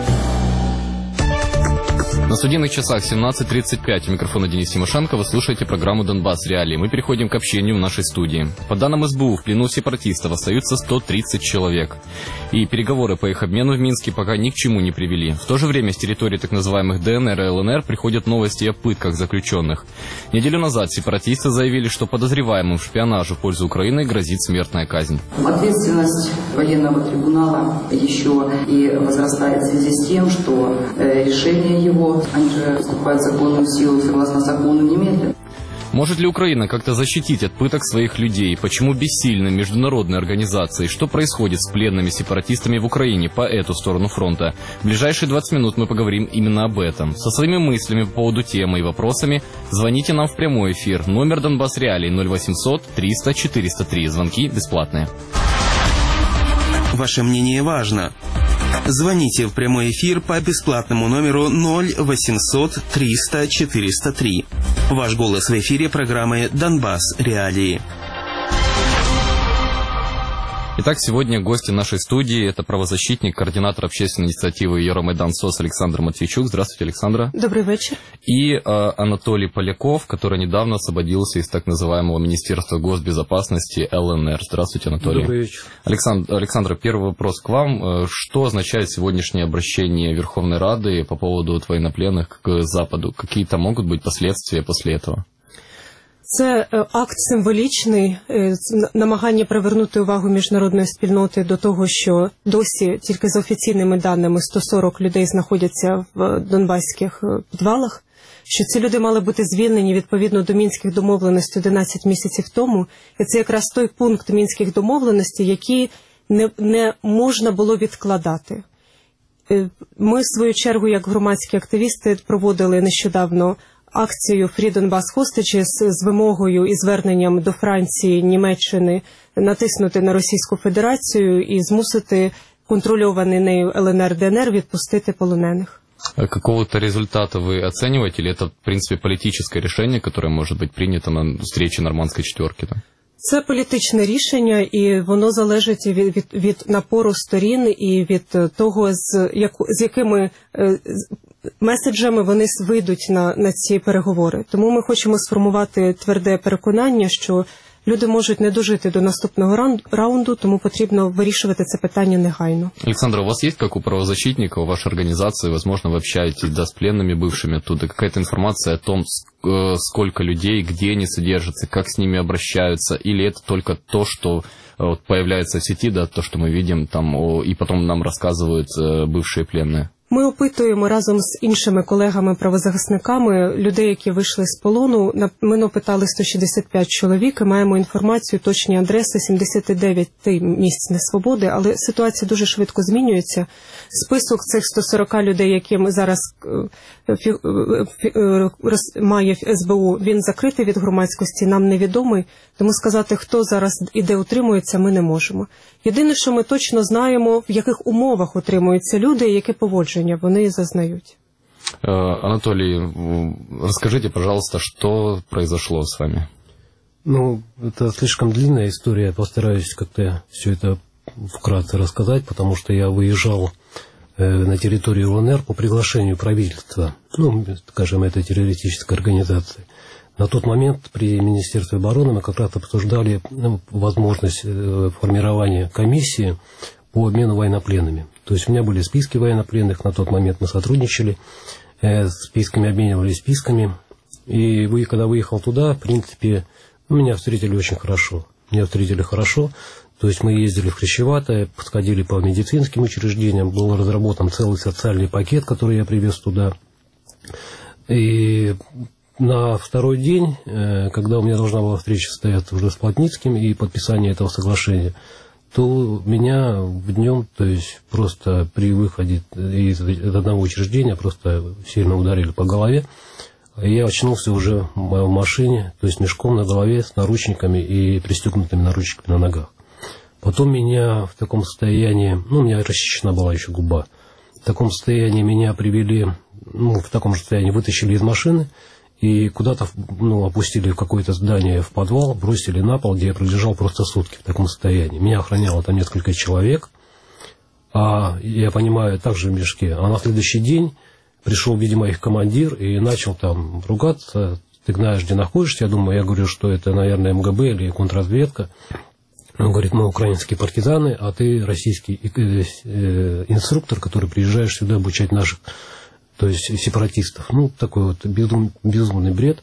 На студийных часах семнадцать тридцать пять. У микрофона Денис Тимошенко. Вы слушаете программу «Донбасс. Реалии». Мы переходим к общению в нашей студии. По данным СБУ, в плену сепаратистов остаются сто тридцать человек. И переговоры по их обмену в Минске пока ни к чему не привели. В то же время с территории так называемых ДНР и ЛНР приходят новости о пытках заключенных. Неделю назад сепаратисты заявили, что подозреваемым в шпионаже в пользу Украины грозит смертная казнь. Ответственность военного трибунала еще и возрастает в связи с тем, что решение его, они же вступают в законную силу согласно закону немедленно. Может ли Украина как-то защитить от пыток своих людей? Почему бессильны международные организации? Что происходит с пленными сепаратистами в Украине по эту сторону фронта? В ближайшие двадцать минут мы поговорим именно об этом. Со своими мыслями по поводу темы и вопросами звоните нам в прямой эфир. Номер Донбасс Реалий ноль восемьсот триста четыреста три. Звонки бесплатные. Ваше мнение важно. Звоните в прямой эфир по бесплатному номеру ноль восемьсот триста четыреста три. Ваш голос в эфире программы «Донбасс. Реалии». Итак, сегодня гости нашей студии – это правозащитник, координатор общественной инициативы Евромайдан СОС Александр Матвейчук. Здравствуйте, Александра. Добрый вечер. И э, Анатолий Поляков, который недавно освободился из так называемого Министерства госбезопасности ЛНР. Здравствуйте, Анатолий. Добрый вечер. Александр, Александр, первый вопрос к вам. Что означает сегодняшнее обращение Верховной Рады по поводу военнопленных к Западу? Какие-то могут быть последствия после этого? Це акт символічний, намагання привернути увагу міжнародної спільноти до того, що досі тільки за офіційними даними сто сорок людей знаходяться в донбаських підвалах, що ці люди мали бути звільнені відповідно до Мінських домовленостей одинадцять місяців тому. І це якраз той пункт Мінських домовленостей, який не, не можна було відкладати. Ми, в свою чергу, як громадські активісти, проводили нещодавно акцію «Free Donbass Hostages» з вимогою і зверненням до Франції, Німеччини натиснути на Російську Федерацію і змусити контрольований нею ЛНР, ДНР відпустити полонених. А какого-то результата вы оцениваете, или это, в принципе, политическое решение, которое может быть принято на встрече Нормандской четверки? Да? Це політичне рішення, і воно залежить від, від, від напору сторін і від того, з, як, з якими е, меседжами вони вийдуть на, на ці переговори. Тому ми хочемо сформувати тверде переконання, що люди можуть не дожити до наступного раунду, тому потрібно вирішувати це питання негайно. Александра, у вас есть, как у правозащитника, у вашей организации, возможно, вы общаетесь, да, с пленными бывшими оттуда, какая-то информация о том, сколько людей, где они содержатся, как с ними обращаются, или это только то, что вот, появляется в сети, да, то, что мы видим там, и потом нам рассказывают бывшие пленные? Ми опитуємо разом з іншими колегами-правозахисниками людей, які вийшли з полону. Ми опитали сто шістдесят п'ять чоловік і маємо інформацію, точні адреси сімдесят дев'ять місць несвободи, але ситуація дуже швидко змінюється. Список цих сто сорок людей, які ми зараз має ес бе у, він закритий від громадськості, нам невідомий, тому сказати, хто зараз і де утримується, ми не можемо. Єдине, що ми точно знаємо, в яких умовах утримуються люди, яке поводження вони зазнають. Анатолий, расскажите, пожалуйста, что произошло с вами? Ну, это слишком длинная история, я постараюсь как-то все это вкратце рассказать, потому что я выезжал на территорию эл эн эр по приглашению правительства, ну, скажем, этой террористической организации. На тот момент при Министерстве обороны мы как раз обсуждали ну, возможность формирования комиссии по обмену военнопленными. То есть у меня были списки военнопленных, на тот момент мы сотрудничали, э, списками обменивались списками. И вы, когда выехал туда, в принципе, ну, меня встретили очень хорошо. Меня встретили хорошо. То есть мы ездили в Крещеватое, подходили по медицинским учреждениям, был разработан целый социальный пакет, который я привез туда. И на второй день, когда у меня должна была встреча состояться уже с Плотницким и подписание этого соглашения, то меня в днем, то есть просто при выходе из одного учреждения просто сильно ударили по голове. Я очнулся уже в машине, то есть мешком на голове с наручниками и пристегнутыми наручниками на ногах. Потом меня в таком состоянии, ну, у меня рассечена была еще губа, в таком состоянии меня привели, ну, в таком же состоянии вытащили из машины и куда-то, ну, опустили в какое-то здание, в подвал, бросили на пол, где я пролежал просто сутки в таком состоянии. Меня охраняло там несколько человек, а я понимаю, также в мешке. А на следующий день пришел, видимо, их командир и начал там ругаться. Ты знаешь, где находишься? Я думаю, я говорю, что это, наверное, эм гэ бэ или контрразведка. Он говорит, мы украинские партизаны, а ты российский инструктор, который приезжаешь сюда обучать наших, то есть сепаратистов. Ну, такой вот безум, безумный бред.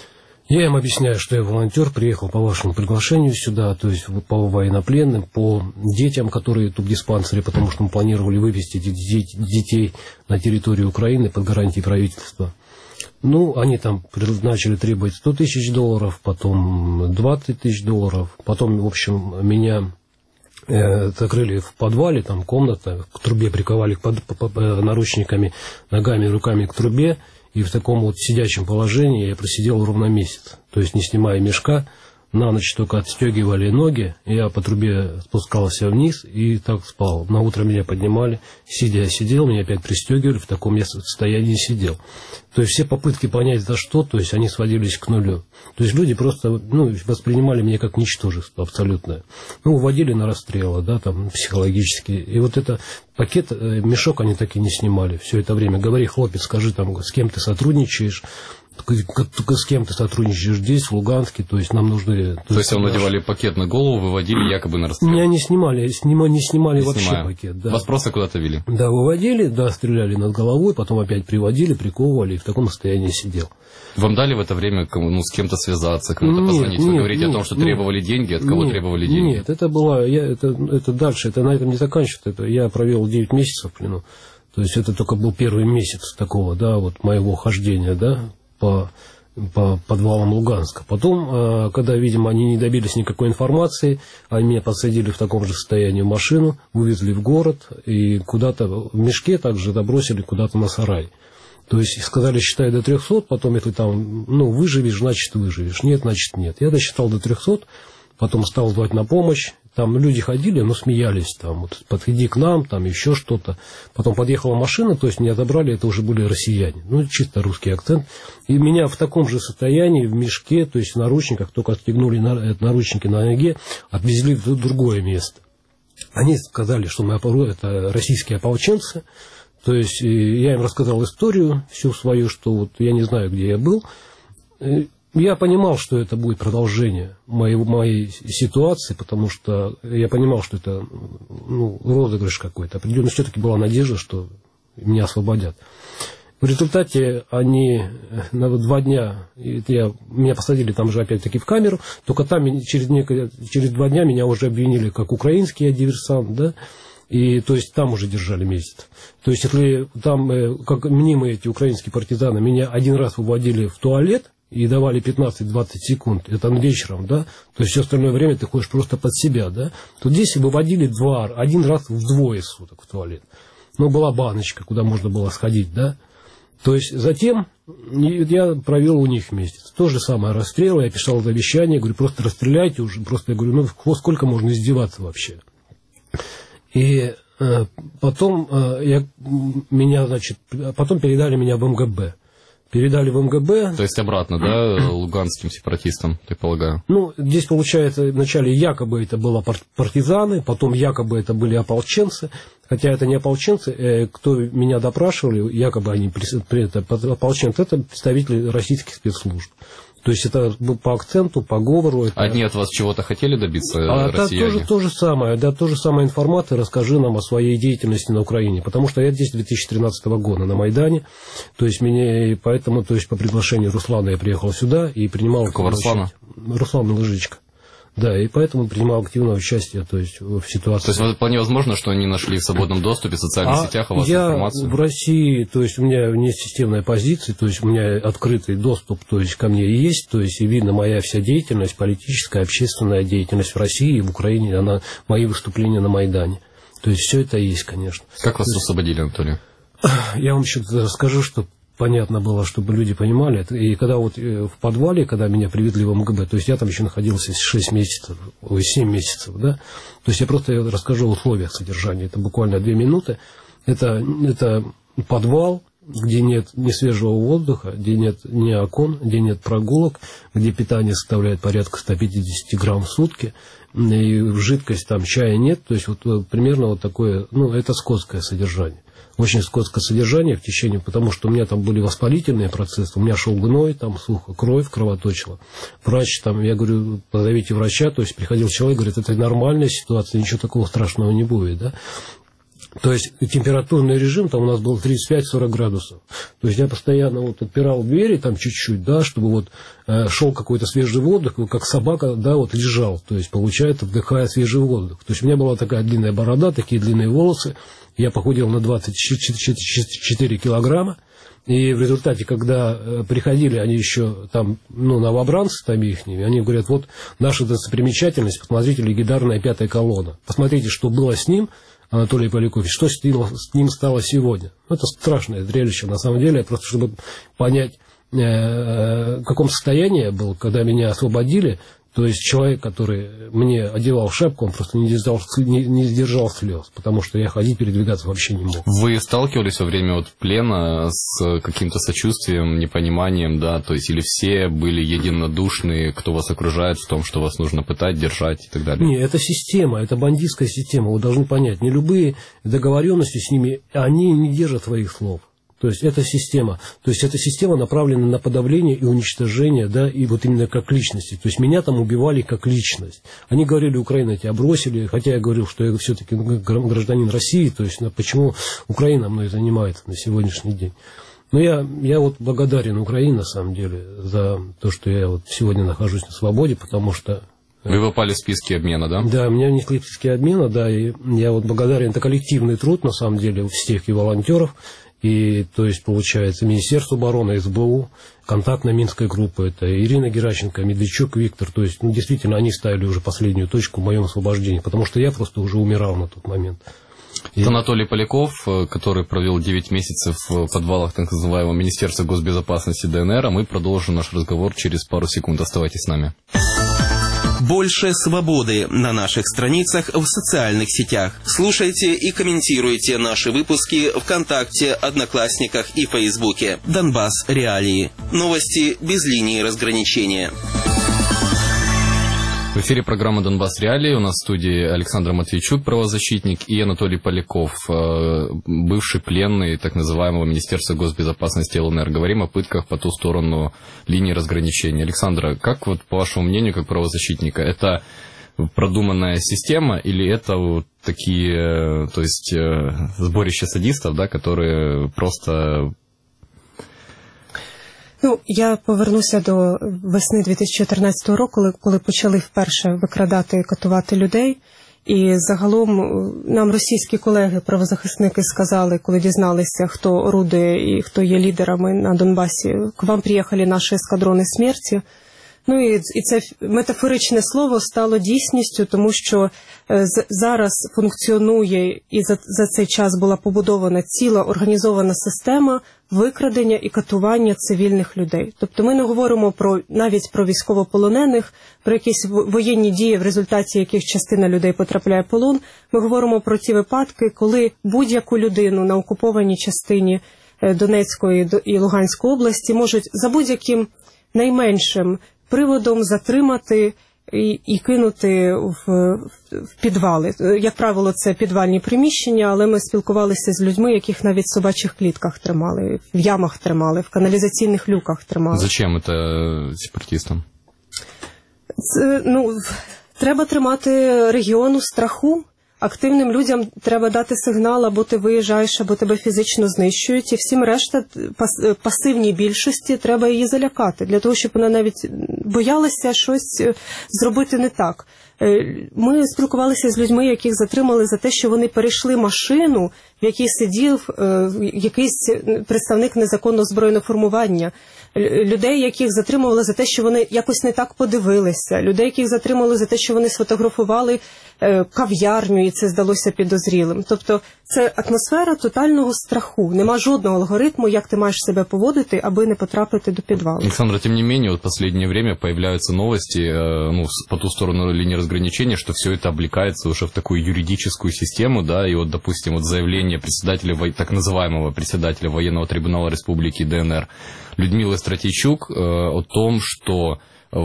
Я им объясняю, что я волонтер, приехал по вашему приглашению сюда, то есть по военнопленным, по детям, которые тут в диспансере, потому что мы планировали вывести детей на территорию Украины под гарантией правительства. Ну, они там начали требовать сто тысяч долларов, потом двадцать тысяч долларов, потом, в общем, меня э, закрыли в подвале, там комната, к трубе приковали под, по, по, наручниками, ногами и руками к трубе, и в таком вот сидячем положении я просидел ровно месяц, то есть не снимая мешка, на ночь только отстегивали ноги, я по трубе спускался вниз и так спал. На утро меня поднимали, сидя я сидел, меня опять пристегивали, в таком я состоянии сидел. То есть все попытки понять за что, то есть они сводились к нулю. То есть люди просто, ну, воспринимали меня как ничтожество абсолютное. Ну, уводили на расстрелы, да, там, психологически. И вот это пакет, мешок они так и не снимали все это время. Говори, хлопец, скажи там, с кем ты сотрудничаешь. Только с кем ты сотрудничаешь здесь, в Луганске, то есть нам нужны... То, то есть вам надевали пакет на голову, выводили якобы на расстрел? Меня не снимали, снима, не снимали не вообще снимаю. Пакет. Да. Вас просто куда-то вели? Да, выводили, да, стреляли над головой, потом опять приводили, приковывали, и в таком состоянии сидел. Вам дали в это время, ну, с кем-то связаться, кому-то нет, позвонить? Вы нет, говорите нет, о том, что нет, требовали деньги, от кого нет, требовали деньги? Нет, это было, я, это, это дальше, это на этом не заканчивается, это я провел девять месяцев в плену, то есть это только был первый месяц такого, да, вот моего хождения, да, по... по подвалам Луганска. Потом, когда, видимо, они не добились никакой информации, они меня посадили в таком же состоянии в машину, вывезли в город и куда-то в мешке также добросили куда-то на сарай. То есть сказали, считай до трехсот, потом если там, ну, выживешь, значит выживешь. Нет, значит нет. Я досчитал до трехсот, потом стал звать на помощь. Там люди ходили, но смеялись, там, вот, подходи к нам, там, еще что-то. Потом подъехала машина, то есть меня забрали, это уже были россияне. Ну, чисто русский акцент. И меня в таком же состоянии, в мешке, то есть в наручниках, только отстегнули наручники на ноге, отвезли в другое место. Они сказали, что мы это российские ополченцы. То есть я им рассказал историю всю свою, что вот я не знаю, где я был. Я понимал, что это будет продолжение моей, моей ситуации, потому что я понимал, что это, ну, розыгрыш какой-то. Определенно все-таки была надежда, что меня освободят. В результате они на два дня, я, меня посадили там же опять-таки в камеру, только там через, некое, через два дня меня уже обвинили как украинский диверсант, да, И, то есть, там уже держали месяц. То есть, если там, как мнимые эти украинские партизаны, меня один раз выводили в туалет и давали пятнадцать-двадцать секунд, это вечером, да, то есть, все остальное время ты ходишь просто под себя, да, то здесь выводили два, один раз вдвое суток в туалет. Ну, была баночка, куда можно было сходить, да. То есть, затем я провел у них месяц. То же самое расстрел, я писал завещание, говорю, просто расстреляйте уже, просто я говорю, ну, сколько можно издеваться вообще. И э, потом, э, я, меня, значит, потом передали меня в эм гэ бэ. Передали в эм гэ бэ. То есть обратно, да, луганским сепаратистам, ты полагаю? Ну, здесь, получается, вначале якобы это были партизаны, потом якобы это были ополченцы. Хотя это не ополченцы, э, кто меня допрашивали, якобы они это, ополченцы, это представители российских спецслужб. То есть это по акценту, по говору. Это... Они от вас чего-то хотели добиться, а, россияне? Да, то, то же самое, да, то же самое информация, расскажи нам о своей деятельности на Украине. Потому что я здесь с две тысячи тринадцатого года на Майдане. То есть мне, и поэтому, то есть по приглашению Руслана я приехал сюда и принимал... Какого Руслана? Руслан Лыжичка. Да, и поэтому принимал активное участие, то есть, в ситуации. То есть вполне возможно, что они нашли в свободном доступе в социальных а сетях у вас я информацию? В России, то есть у меня не системная позиция, то есть у меня открытый доступ, то есть ко мне есть, то есть и видно моя вся деятельность, политическая, общественная деятельность в России и в Украине, она, мои выступления на Майдане. То есть все это есть, конечно. Как вас освободили, Анатолий? Я вам еще расскажу, что понятно было, чтобы люди понимали. И когда вот в подвале, когда меня привезли в эм гэ бэ, то есть я там еще находился шесть месяцев, ой, семь месяцев, да, то есть я просто расскажу о условиях содержания. Это буквально две минуты. Это, это подвал, где нет ни свежего воздуха, где нет ни окон, где нет прогулок, где питание составляет порядка сто пятьдесят грамм в сутки, и жидкость там, чая нет, то есть вот примерно вот такое, ну, это скотское содержание. Очень скотское содержание в течение, потому что у меня там были воспалительные процессы, у меня шел гной, там сухо, кровь кровоточила. Врач там, я говорю, позовите врача, то есть приходил человек, говорит, это нормальная ситуация, ничего такого страшного не будет, да. То есть температурный режим там у нас был тридцать пять - сорок градусов. То есть я постоянно вот отпирал двери там чуть-чуть, да, чтобы вот э, шел какой-то свежий воздух, как собака, да, вот лежал, то есть получается, вдыхая свежий воздух. То есть у меня была такая длинная борода, такие длинные волосы, я похудел на двадцать четыре килограмма. И в результате, когда э, приходили они еще там, ну, новобранцы там ихние, они говорят, вот наша достопримечательность, посмотрите, легендарная пятая колонна. Посмотрите, что было с ним, Анатолий Полякович, что с ним стало сегодня. Это страшное зрелище, на самом деле, просто чтобы понять, э, в каком состоянии я был, когда меня освободили. То есть человек, который мне одевал шапку, он просто не сдержал, не, не сдержал слез, потому что я ходить, передвигаться вообще не мог. Вы сталкивались во время вот плена с каким-то сочувствием, непониманием, да, то есть или все были единодушны, кто вас окружает в том, что вас нужно пытать, держать и так далее? Нет, это система, это бандитская система, вы должны понять, не любые договоренности с ними, они не держат своих слов. То есть это система. То есть эта система направлена на подавление и уничтожение, да, и вот именно как личности. То есть меня там убивали как личность. Они говорили, Украина тебя бросили, хотя я говорил, что я все-таки гражданин России, то есть почему Украина мной занимается на сегодняшний день. Но я, я вот благодарен Украине, на самом деле, за то, что я вот сегодня нахожусь на свободе, потому что... Вы попали в списки обмена, да? Да, меня внесли в списки обмена, да, и я вот благодарен. Это коллективный труд, на самом деле, всех и волонтеров. И, то есть, получается, Министерство обороны, эс бэ у, контактная Минская группа, это Ирина Геращенко, Медведчук Виктор. То есть, ну, действительно, они ставили уже последнюю точку в моем освобождении, потому что я просто уже умирал на тот момент. И... Это Анатолий Поляков, который провел девять месяцев в подвалах так называемого Министерства госбезопасности дэ эн эр, а мы продолжим наш разговор через пару секунд. Оставайтесь с нами. Больше свободы на наших страницах в социальных сетях. Слушайте и комментируйте наши выпуски ВКонтакте, Одноклассниках и Фейсбуке. Донбасс Реалии. Новости без линии разграничения. В эфире программа «Донбасс Реалии». У нас в студии Александр Матвейчук, правозащитник, и Анатолий Поляков, бывший пленный так называемого Министерства госбезопасности эл эн эр. Говорим о пытках по ту сторону линии разграничения. Александр, как вот по вашему мнению, как правозащитника, это продуманная система или это вот такие, то есть сборище садистов, да, которые просто... Ну, я повернуся до весни дві тисячі чотирнадцятого року, коли, коли почали вперше викрадати і катувати людей. І загалом нам російські колеги-правозахисники сказали, коли дізналися, хто орудує і хто є лідерами на Донбасі, к вам приїхали наші ескадрони смерті. Ну і, і це метафоричне слово стало дійсністю, тому що е, з, зараз функціонує і за, за цей час була побудована ціла організована система викрадення і катування цивільних людей. Тобто ми не говоримо про навіть про військовополонених, про якісь воєнні дії, в результаті яких частина людей потрапляє в полон. Ми говоримо про ті випадки, коли будь-яку людину на окупованій частині Донецької і Луганської області можуть за будь-яким найменшим приводом затримати і, і кинути в, в підвали. Як правило, це підвальні приміщення, але ми спілкувалися з людьми, яких навіть в собачих клітках тримали, в ямах тримали, в каналізаційних люках тримали. Зачем це сепаратистам? Це, ну, треба тримати регіон у страху. Активним людям треба дати сигнал, або ти виїжджаєш, або тебе фізично знищують, і всім решта, пас, пасивній більшості, треба її залякати, для того, щоб вона навіть боялася щось зробити не так. Ми спілкувалися з людьми, яких затримали за те, що вони перейшли машину, в якій сидів е, якийсь представник незаконного збройного формування, людей, яких затримували за те, що вони якось не так подивилися, людей, яких затримали за те, що вони сфотографували е, кав'ярню, і це здалося підозрілим. Тобто це атмосфера тотального страху. Нема жодного алгоритму, як ти маєш себе поводити, аби не потрапити до підвалу. Александра, тем не менее, вот в последнее время появляются новости, э, ну, по ту сторону линии разграничения, что все это облекается уже в такую юридическую систему, да, и вот, допустим, вот заявление председателя, так называемого председателя военного трибунала Республики ДНР Людмилы Стратейчук э, о том, что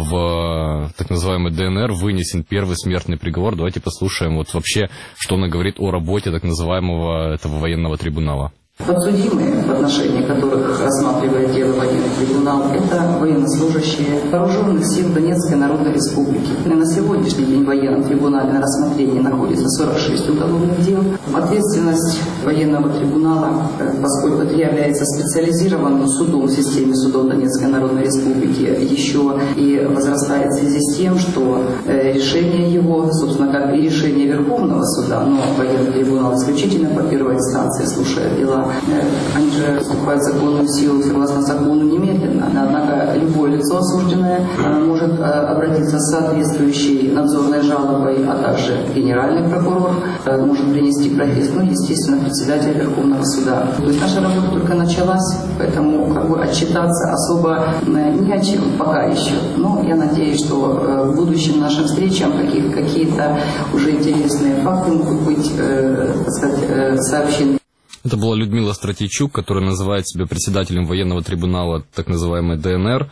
в так называемый ДНР вынесен первый смертный приговор. Давайте послушаем вот вообще, что она говорит о работе так называемого этого военного трибунала. Подсудимые, в отношении которых рассматривает дело военный трибунал, это военнослужащие вооруженных сил Донецкой Народной Республики. И на сегодняшний день в военном трибунале на рассмотрении находится сорок шесть уголовных дел. Ответственность военного трибунала, поскольку это является специализированным судом в системе судов Донецкой Народной Республики, еще и возрастает в связи с тем, что решение его, собственно, как и решение Верховного суда, но военный трибунал исключительно по первой инстанции слушает дела, они же вступают в законную силу согласно закону немедленно. Однако любое лицо осужденное может обратиться с соответствующей надзорной жалобой, а также генеральный прокурор может принести протест, ну, естественно, председатель Верховного суда. То есть наша работа только началась, поэтому как бы отчитаться особо не о чем пока еще. Но я надеюсь, что в будущем нашим встречам какие-то уже интересные факты могут быть, так сказать, сообщены. Это была Людмила Стратейчук, которая называет себя председателем военного трибунала, так называемый ДНР.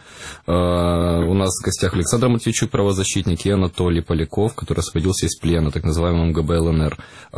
У нас в гостях Александр Матвейчук, правозащитник, и Анатолий Поляков, который освободился из плена, так называемым ГБ ЛНР.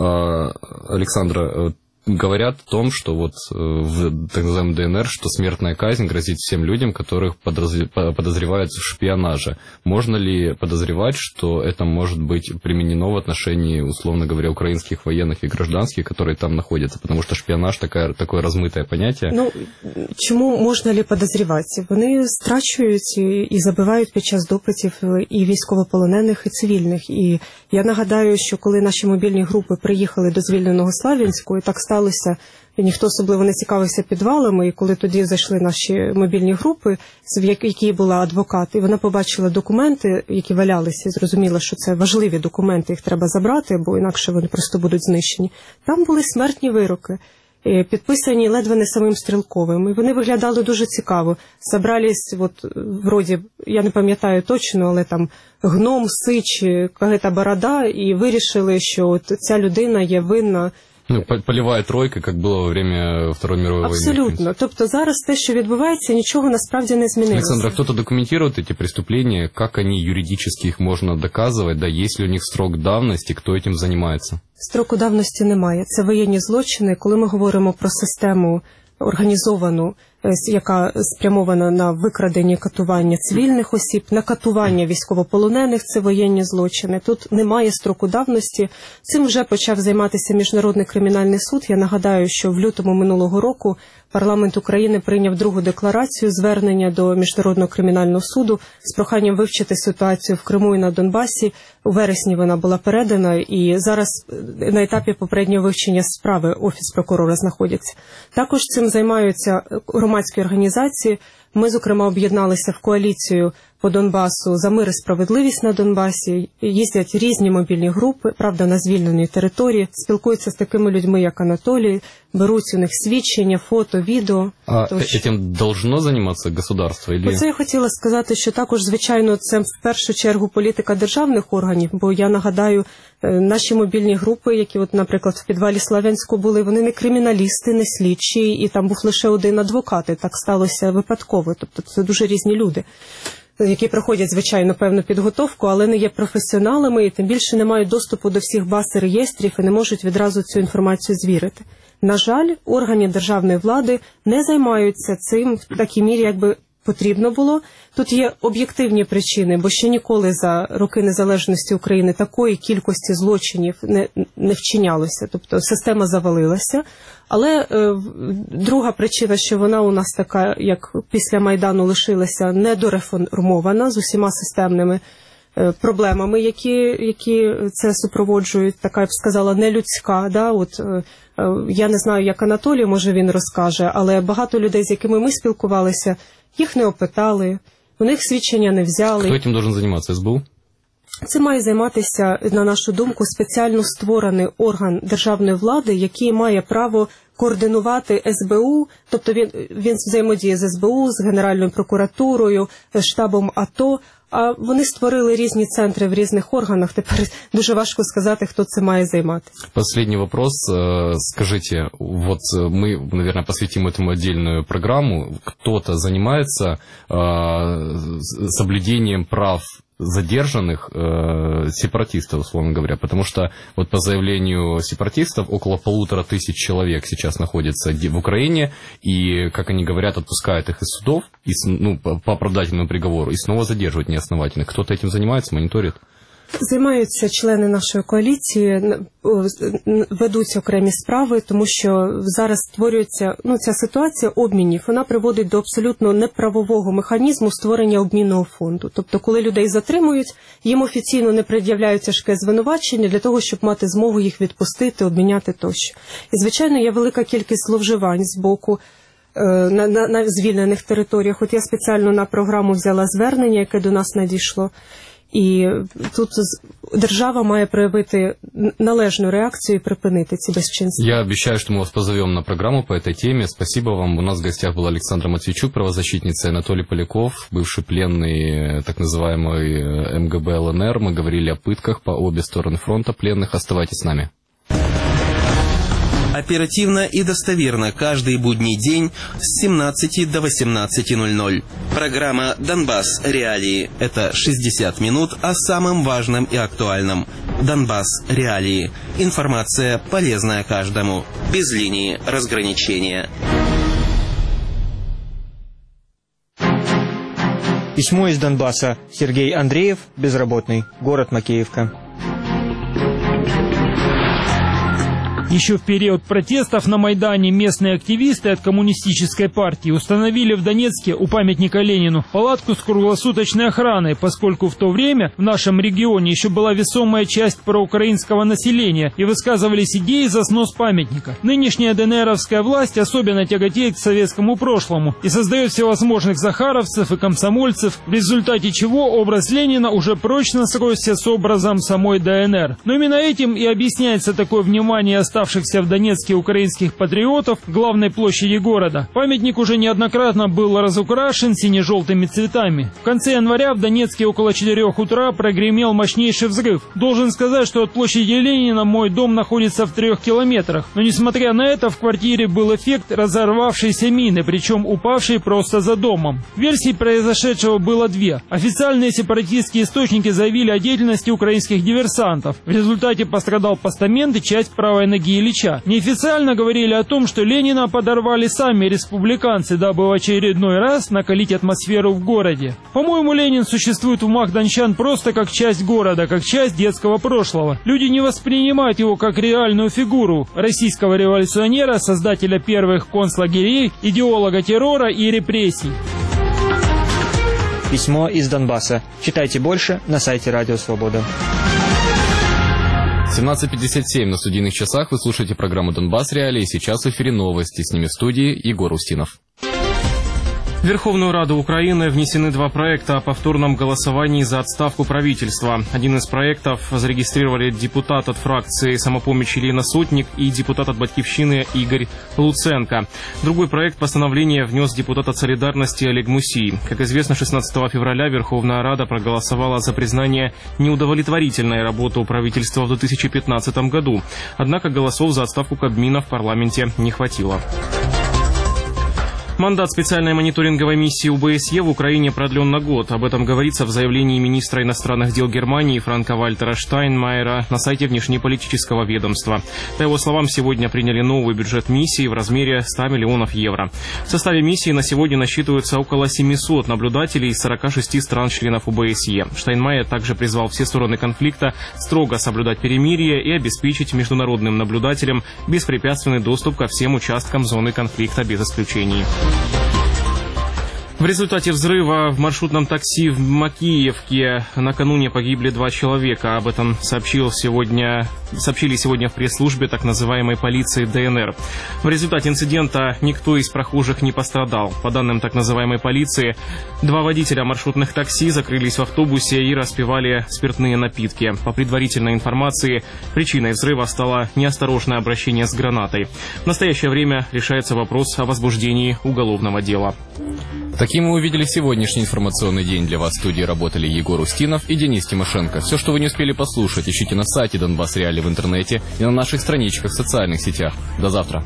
Александра, говорят о том, что вот в так называемом ДНР, что смертная казнь грозит всем людям, которых подозревают в шпионаже. Можно ли подозревать, что это может быть применено в отношении, условно говоря, украинских военных и гражданских, которые там находятся? Потому что шпионаж такое, такое размытое понятие. Ну, чому можна ли подозрівати? Вони страчують і забивають під час допитів і військовополонених, і цивільних. І я нагадаю, що коли наші мобільні групи приїхали до звільненого Слав'янську, і так сталося, ніхто особливо не цікавився підвалами, і коли тоді зайшли наші мобільні групи, в якій була адвокат, і вона побачила документи, які валялися, і зрозуміла, що це важливі документи, їх треба забрати, бо інакше вони просто будуть знищені. Там були смертні вироки, підписані ледве не самим Стрілковим, і вони виглядали дуже цікаво. Забрались, от, вроді, я не пам'ятаю точно, але там Гном, Сич, какая-то Борода, і вирішили, що от ця людина є винна. Ну, полевая тройка, як було во время Второї мирової війни. Абсолютно. Тобто зараз те, що відбувається, нічого насправді не змінилося. Александра, кто-то документирует эти преступления, как они юридически их можно доказывать, да, есть ли у них срок давности, кто этим занимается? Строку давності немає. Це воєнні злочини. Коли ми говоримо про систему організовану яка спрямована на викрадення, катування цивільних осіб, на катування військовополонених, це воєнні злочини. Тут немає строку давності. Цим вже почав займатися Міжнародний кримінальний суд. Я нагадаю, що в лютому минулого року парламент України прийняв другу декларацію звернення до Міжнародного кримінального суду з проханням вивчити ситуацію в Криму і на Донбасі. У вересні вона була передана, і зараз на етапі попереднього вивчення справи Офіс прокурора знаходиться. Також цим займаються громадські організації. Ми, зокрема, об'єдналися в коаліцію по Донбасу за мир і справедливість на Донбасі. Їздять різні мобільні групи, правда, на звільненій території, спілкуються з такими людьми, як Анатолій, беруть у них свідчення, фото, відео. А цим должно займатися государство? Или... Оце я хотіла сказати, що також, звичайно, це в першу чергу політика державних органів, бо я нагадаю, наші мобільні групи, які, от, наприклад, в підвалі Слов'янську були, вони не криміналісти, не слідчі, і там був лише один адвокат, і так сталося випадково. Тобто це дуже різні люди, які проходять, звичайно, певну підготовку, але не є професіоналами і тим більше не мають доступу до всіх баз і реєстрів і не можуть відразу цю інформацію звірити. На жаль, органи державної влади не займаються цим в такій мірі, якби потрібно було. Тут є об'єктивні причини, бо ще ніколи за роки незалежності України такої кількості злочинів не, не вчинялося. Тобто система завалилася. Але е, друга причина, що вона у нас така, як після Майдану лишилася, недореформована з усіма системними е, проблемами, які, які це супроводжують, така, я б сказала, нелюдська. Да? От, е, я не знаю, як Анатолій, може він розкаже, але багато людей, з якими ми спілкувалися, їх не опитали, у них свідчення не взяли. Хто цим має займатися? ес бе у? Це має займатися, на нашу думку, спеціально створений орган державної влади, який має право координувати ес бе у, тобто він, він взаємодіє з ес бе у, з Генеральною прокуратурою, з штабом АТО, а вони створили різні центри в різних органах. Тепер дуже важко сказати, хто це має займатися. Последний вопрос. Скажите, вот мы, наверное, посвятим этому отдельную программу. Кто-то занимается соблюдением прав задержанных э, сепаратистов, условно говоря, потому что вот по заявлению сепаратистов около полутора тысяч человек сейчас находится в Украине, и, как они говорят, отпускают их из судов и, ну, по оправдательному приговору и снова задерживают неосновательно. Кто-то этим занимается, мониторит? Займаються члени нашої коаліції, ведуть окремі справи, тому що зараз створюється, ну, ця ситуація обмінів, вона приводить до абсолютно неправового механізму створення обмінного фонду. Тобто, коли людей затримують, їм офіційно не пред'являють тяжке звинувачення для того, щоб мати змогу їх відпустити, обміняти тощо. І, звичайно, є велика кількість зловживань з боку на, на, на звільнених територіях. От я спеціально на програму взяла звернення, яке до нас надійшло. І тут держава має проявити належну реакцию и припинити ці безчинства. Я обещаю, что мы вас позовем на программу по этой теме. Спасибо вам. У нас в гостях была Александра Матвейчук, правозащитница, Анатолий Поляков, бывший пленный так называемый эм гэ бэ эл эн эр. Мы говорили о пытках по обе стороны фронта пленных. Оставайтесь с нами. Оперативно и достоверно каждый будний день с семнадцати до восемнадцати ноль-ноль. Программа «Донбасс. Реалии» — это шестьдесят минут о самом важном и актуальном. «Донбасс. Реалии». Информация, полезная каждому. Без линии разграничения. Письмо из Донбасса. Сергей Андреев, безработный. Город Макеевка. Еще в период протестов на Майдане местные активисты от коммунистической партии установили в Донецке у памятника Ленину палатку с круглосуточной охраной, поскольку в то время в нашем регионе еще была весомая часть проукраинского населения и высказывались идеи за снос памятника. Нынешняя ДНРовская власть особенно тяготеет к советскому прошлому и создает всевозможных захаровцев и комсомольцев, в результате чего образ Ленина уже прочно сросся с образом самой ДНР. Но именно этим и объясняется такое внимание оставшихся в Донецке украинских патриотов к главной площади города. Памятник уже неоднократно был разукрашен сине-желтыми цветами. В конце января в Донецке около четырех утра прогремел мощнейший взрыв. Должен сказать, что от площади Ленина мой дом находится в трех километрах. Но несмотря на это, в квартире был эффект разорвавшейся мины, причем упавшей просто за домом. Версий произошедшего было две. Официальные сепаратистские источники заявили о деятельности украинских диверсантов. В результате пострадал постамент и часть правой ноги Георгия Ильича. Неофициально говорили о том, что Ленина подорвали сами республиканцы, дабы в очередной раз накалить атмосферу в городе. По-моему, Ленин существует в умах дончан просто как часть города, как часть детского прошлого. Люди не воспринимают его как реальную фигуру российского революционера, создателя первых концлагерей, идеолога террора и репрессий. Письмо из Донбасса. Читайте больше на сайте Радио Свобода. семнадцать пятьдесят семь на студийных часах. Вы слушаете программу «Донбасс Реалии». Сейчас в эфире новости. С ними в студии Егор Устинов. В Верховную Раду Украины внесены два проекта о повторном голосовании за отставку правительства. Один из проектов зарегистрировали депутат от фракции «Самопомощь» Елена Сотник и депутат от «Батькивщины» Игорь Луценко. Другой проект постановления внес депутат от «Солидарности» Олег Мусий. Как известно, шестнадцатого февраля Верховная Рада проголосовала за признание неудовлетворительной работы правительства в две тысячи пятнадцатом году. Однако голосов за отставку Кабмина в парламенте не хватило. Мандат специальной мониторинговой миссии ОБСЕ в Украине продлен на год. Об этом говорится в заявлении министра иностранных дел Германии Франка-Вальтера Штайнмайера на сайте внешнеполитического ведомства. По его словам, сегодня приняли новый бюджет миссии в размере ста миллионов евро. В составе миссии на сегодня насчитывается около семисот наблюдателей из сорока шести стран-членов ОБСЕ. Штайнмайер также призвал все стороны конфликта строго соблюдать перемирие и обеспечить международным наблюдателям беспрепятственный доступ ко всем участкам зоны конфликта без исключений. В результате взрыва в маршрутном такси в Макеевке накануне погибли два человека. Об этом сообщил сегодня, сообщили сегодня в пресс-службе так называемой полиции ДНР. В результате инцидента никто из прохожих не пострадал. По данным так называемой полиции, два водителя маршрутных такси закрылись в автобусе и распивали спиртные напитки. По предварительной информации, причиной взрыва стало неосторожное обращение с гранатой. В настоящее время решается вопрос о возбуждении уголовного дела. Таким мы увидели сегодняшний информационный день. Для вас в студии работали Егор Устинов и Денис Тимошенко. Все, что вы не успели послушать, ищите на сайте Донбасс Реалии в интернете и на наших страничках в социальных сетях. До завтра.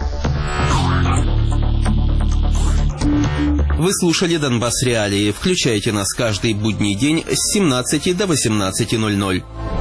Вы слушали «Донбасс Реалии». Включайте нас каждый будний день с семнадцати до восемнадцати ноль ноль.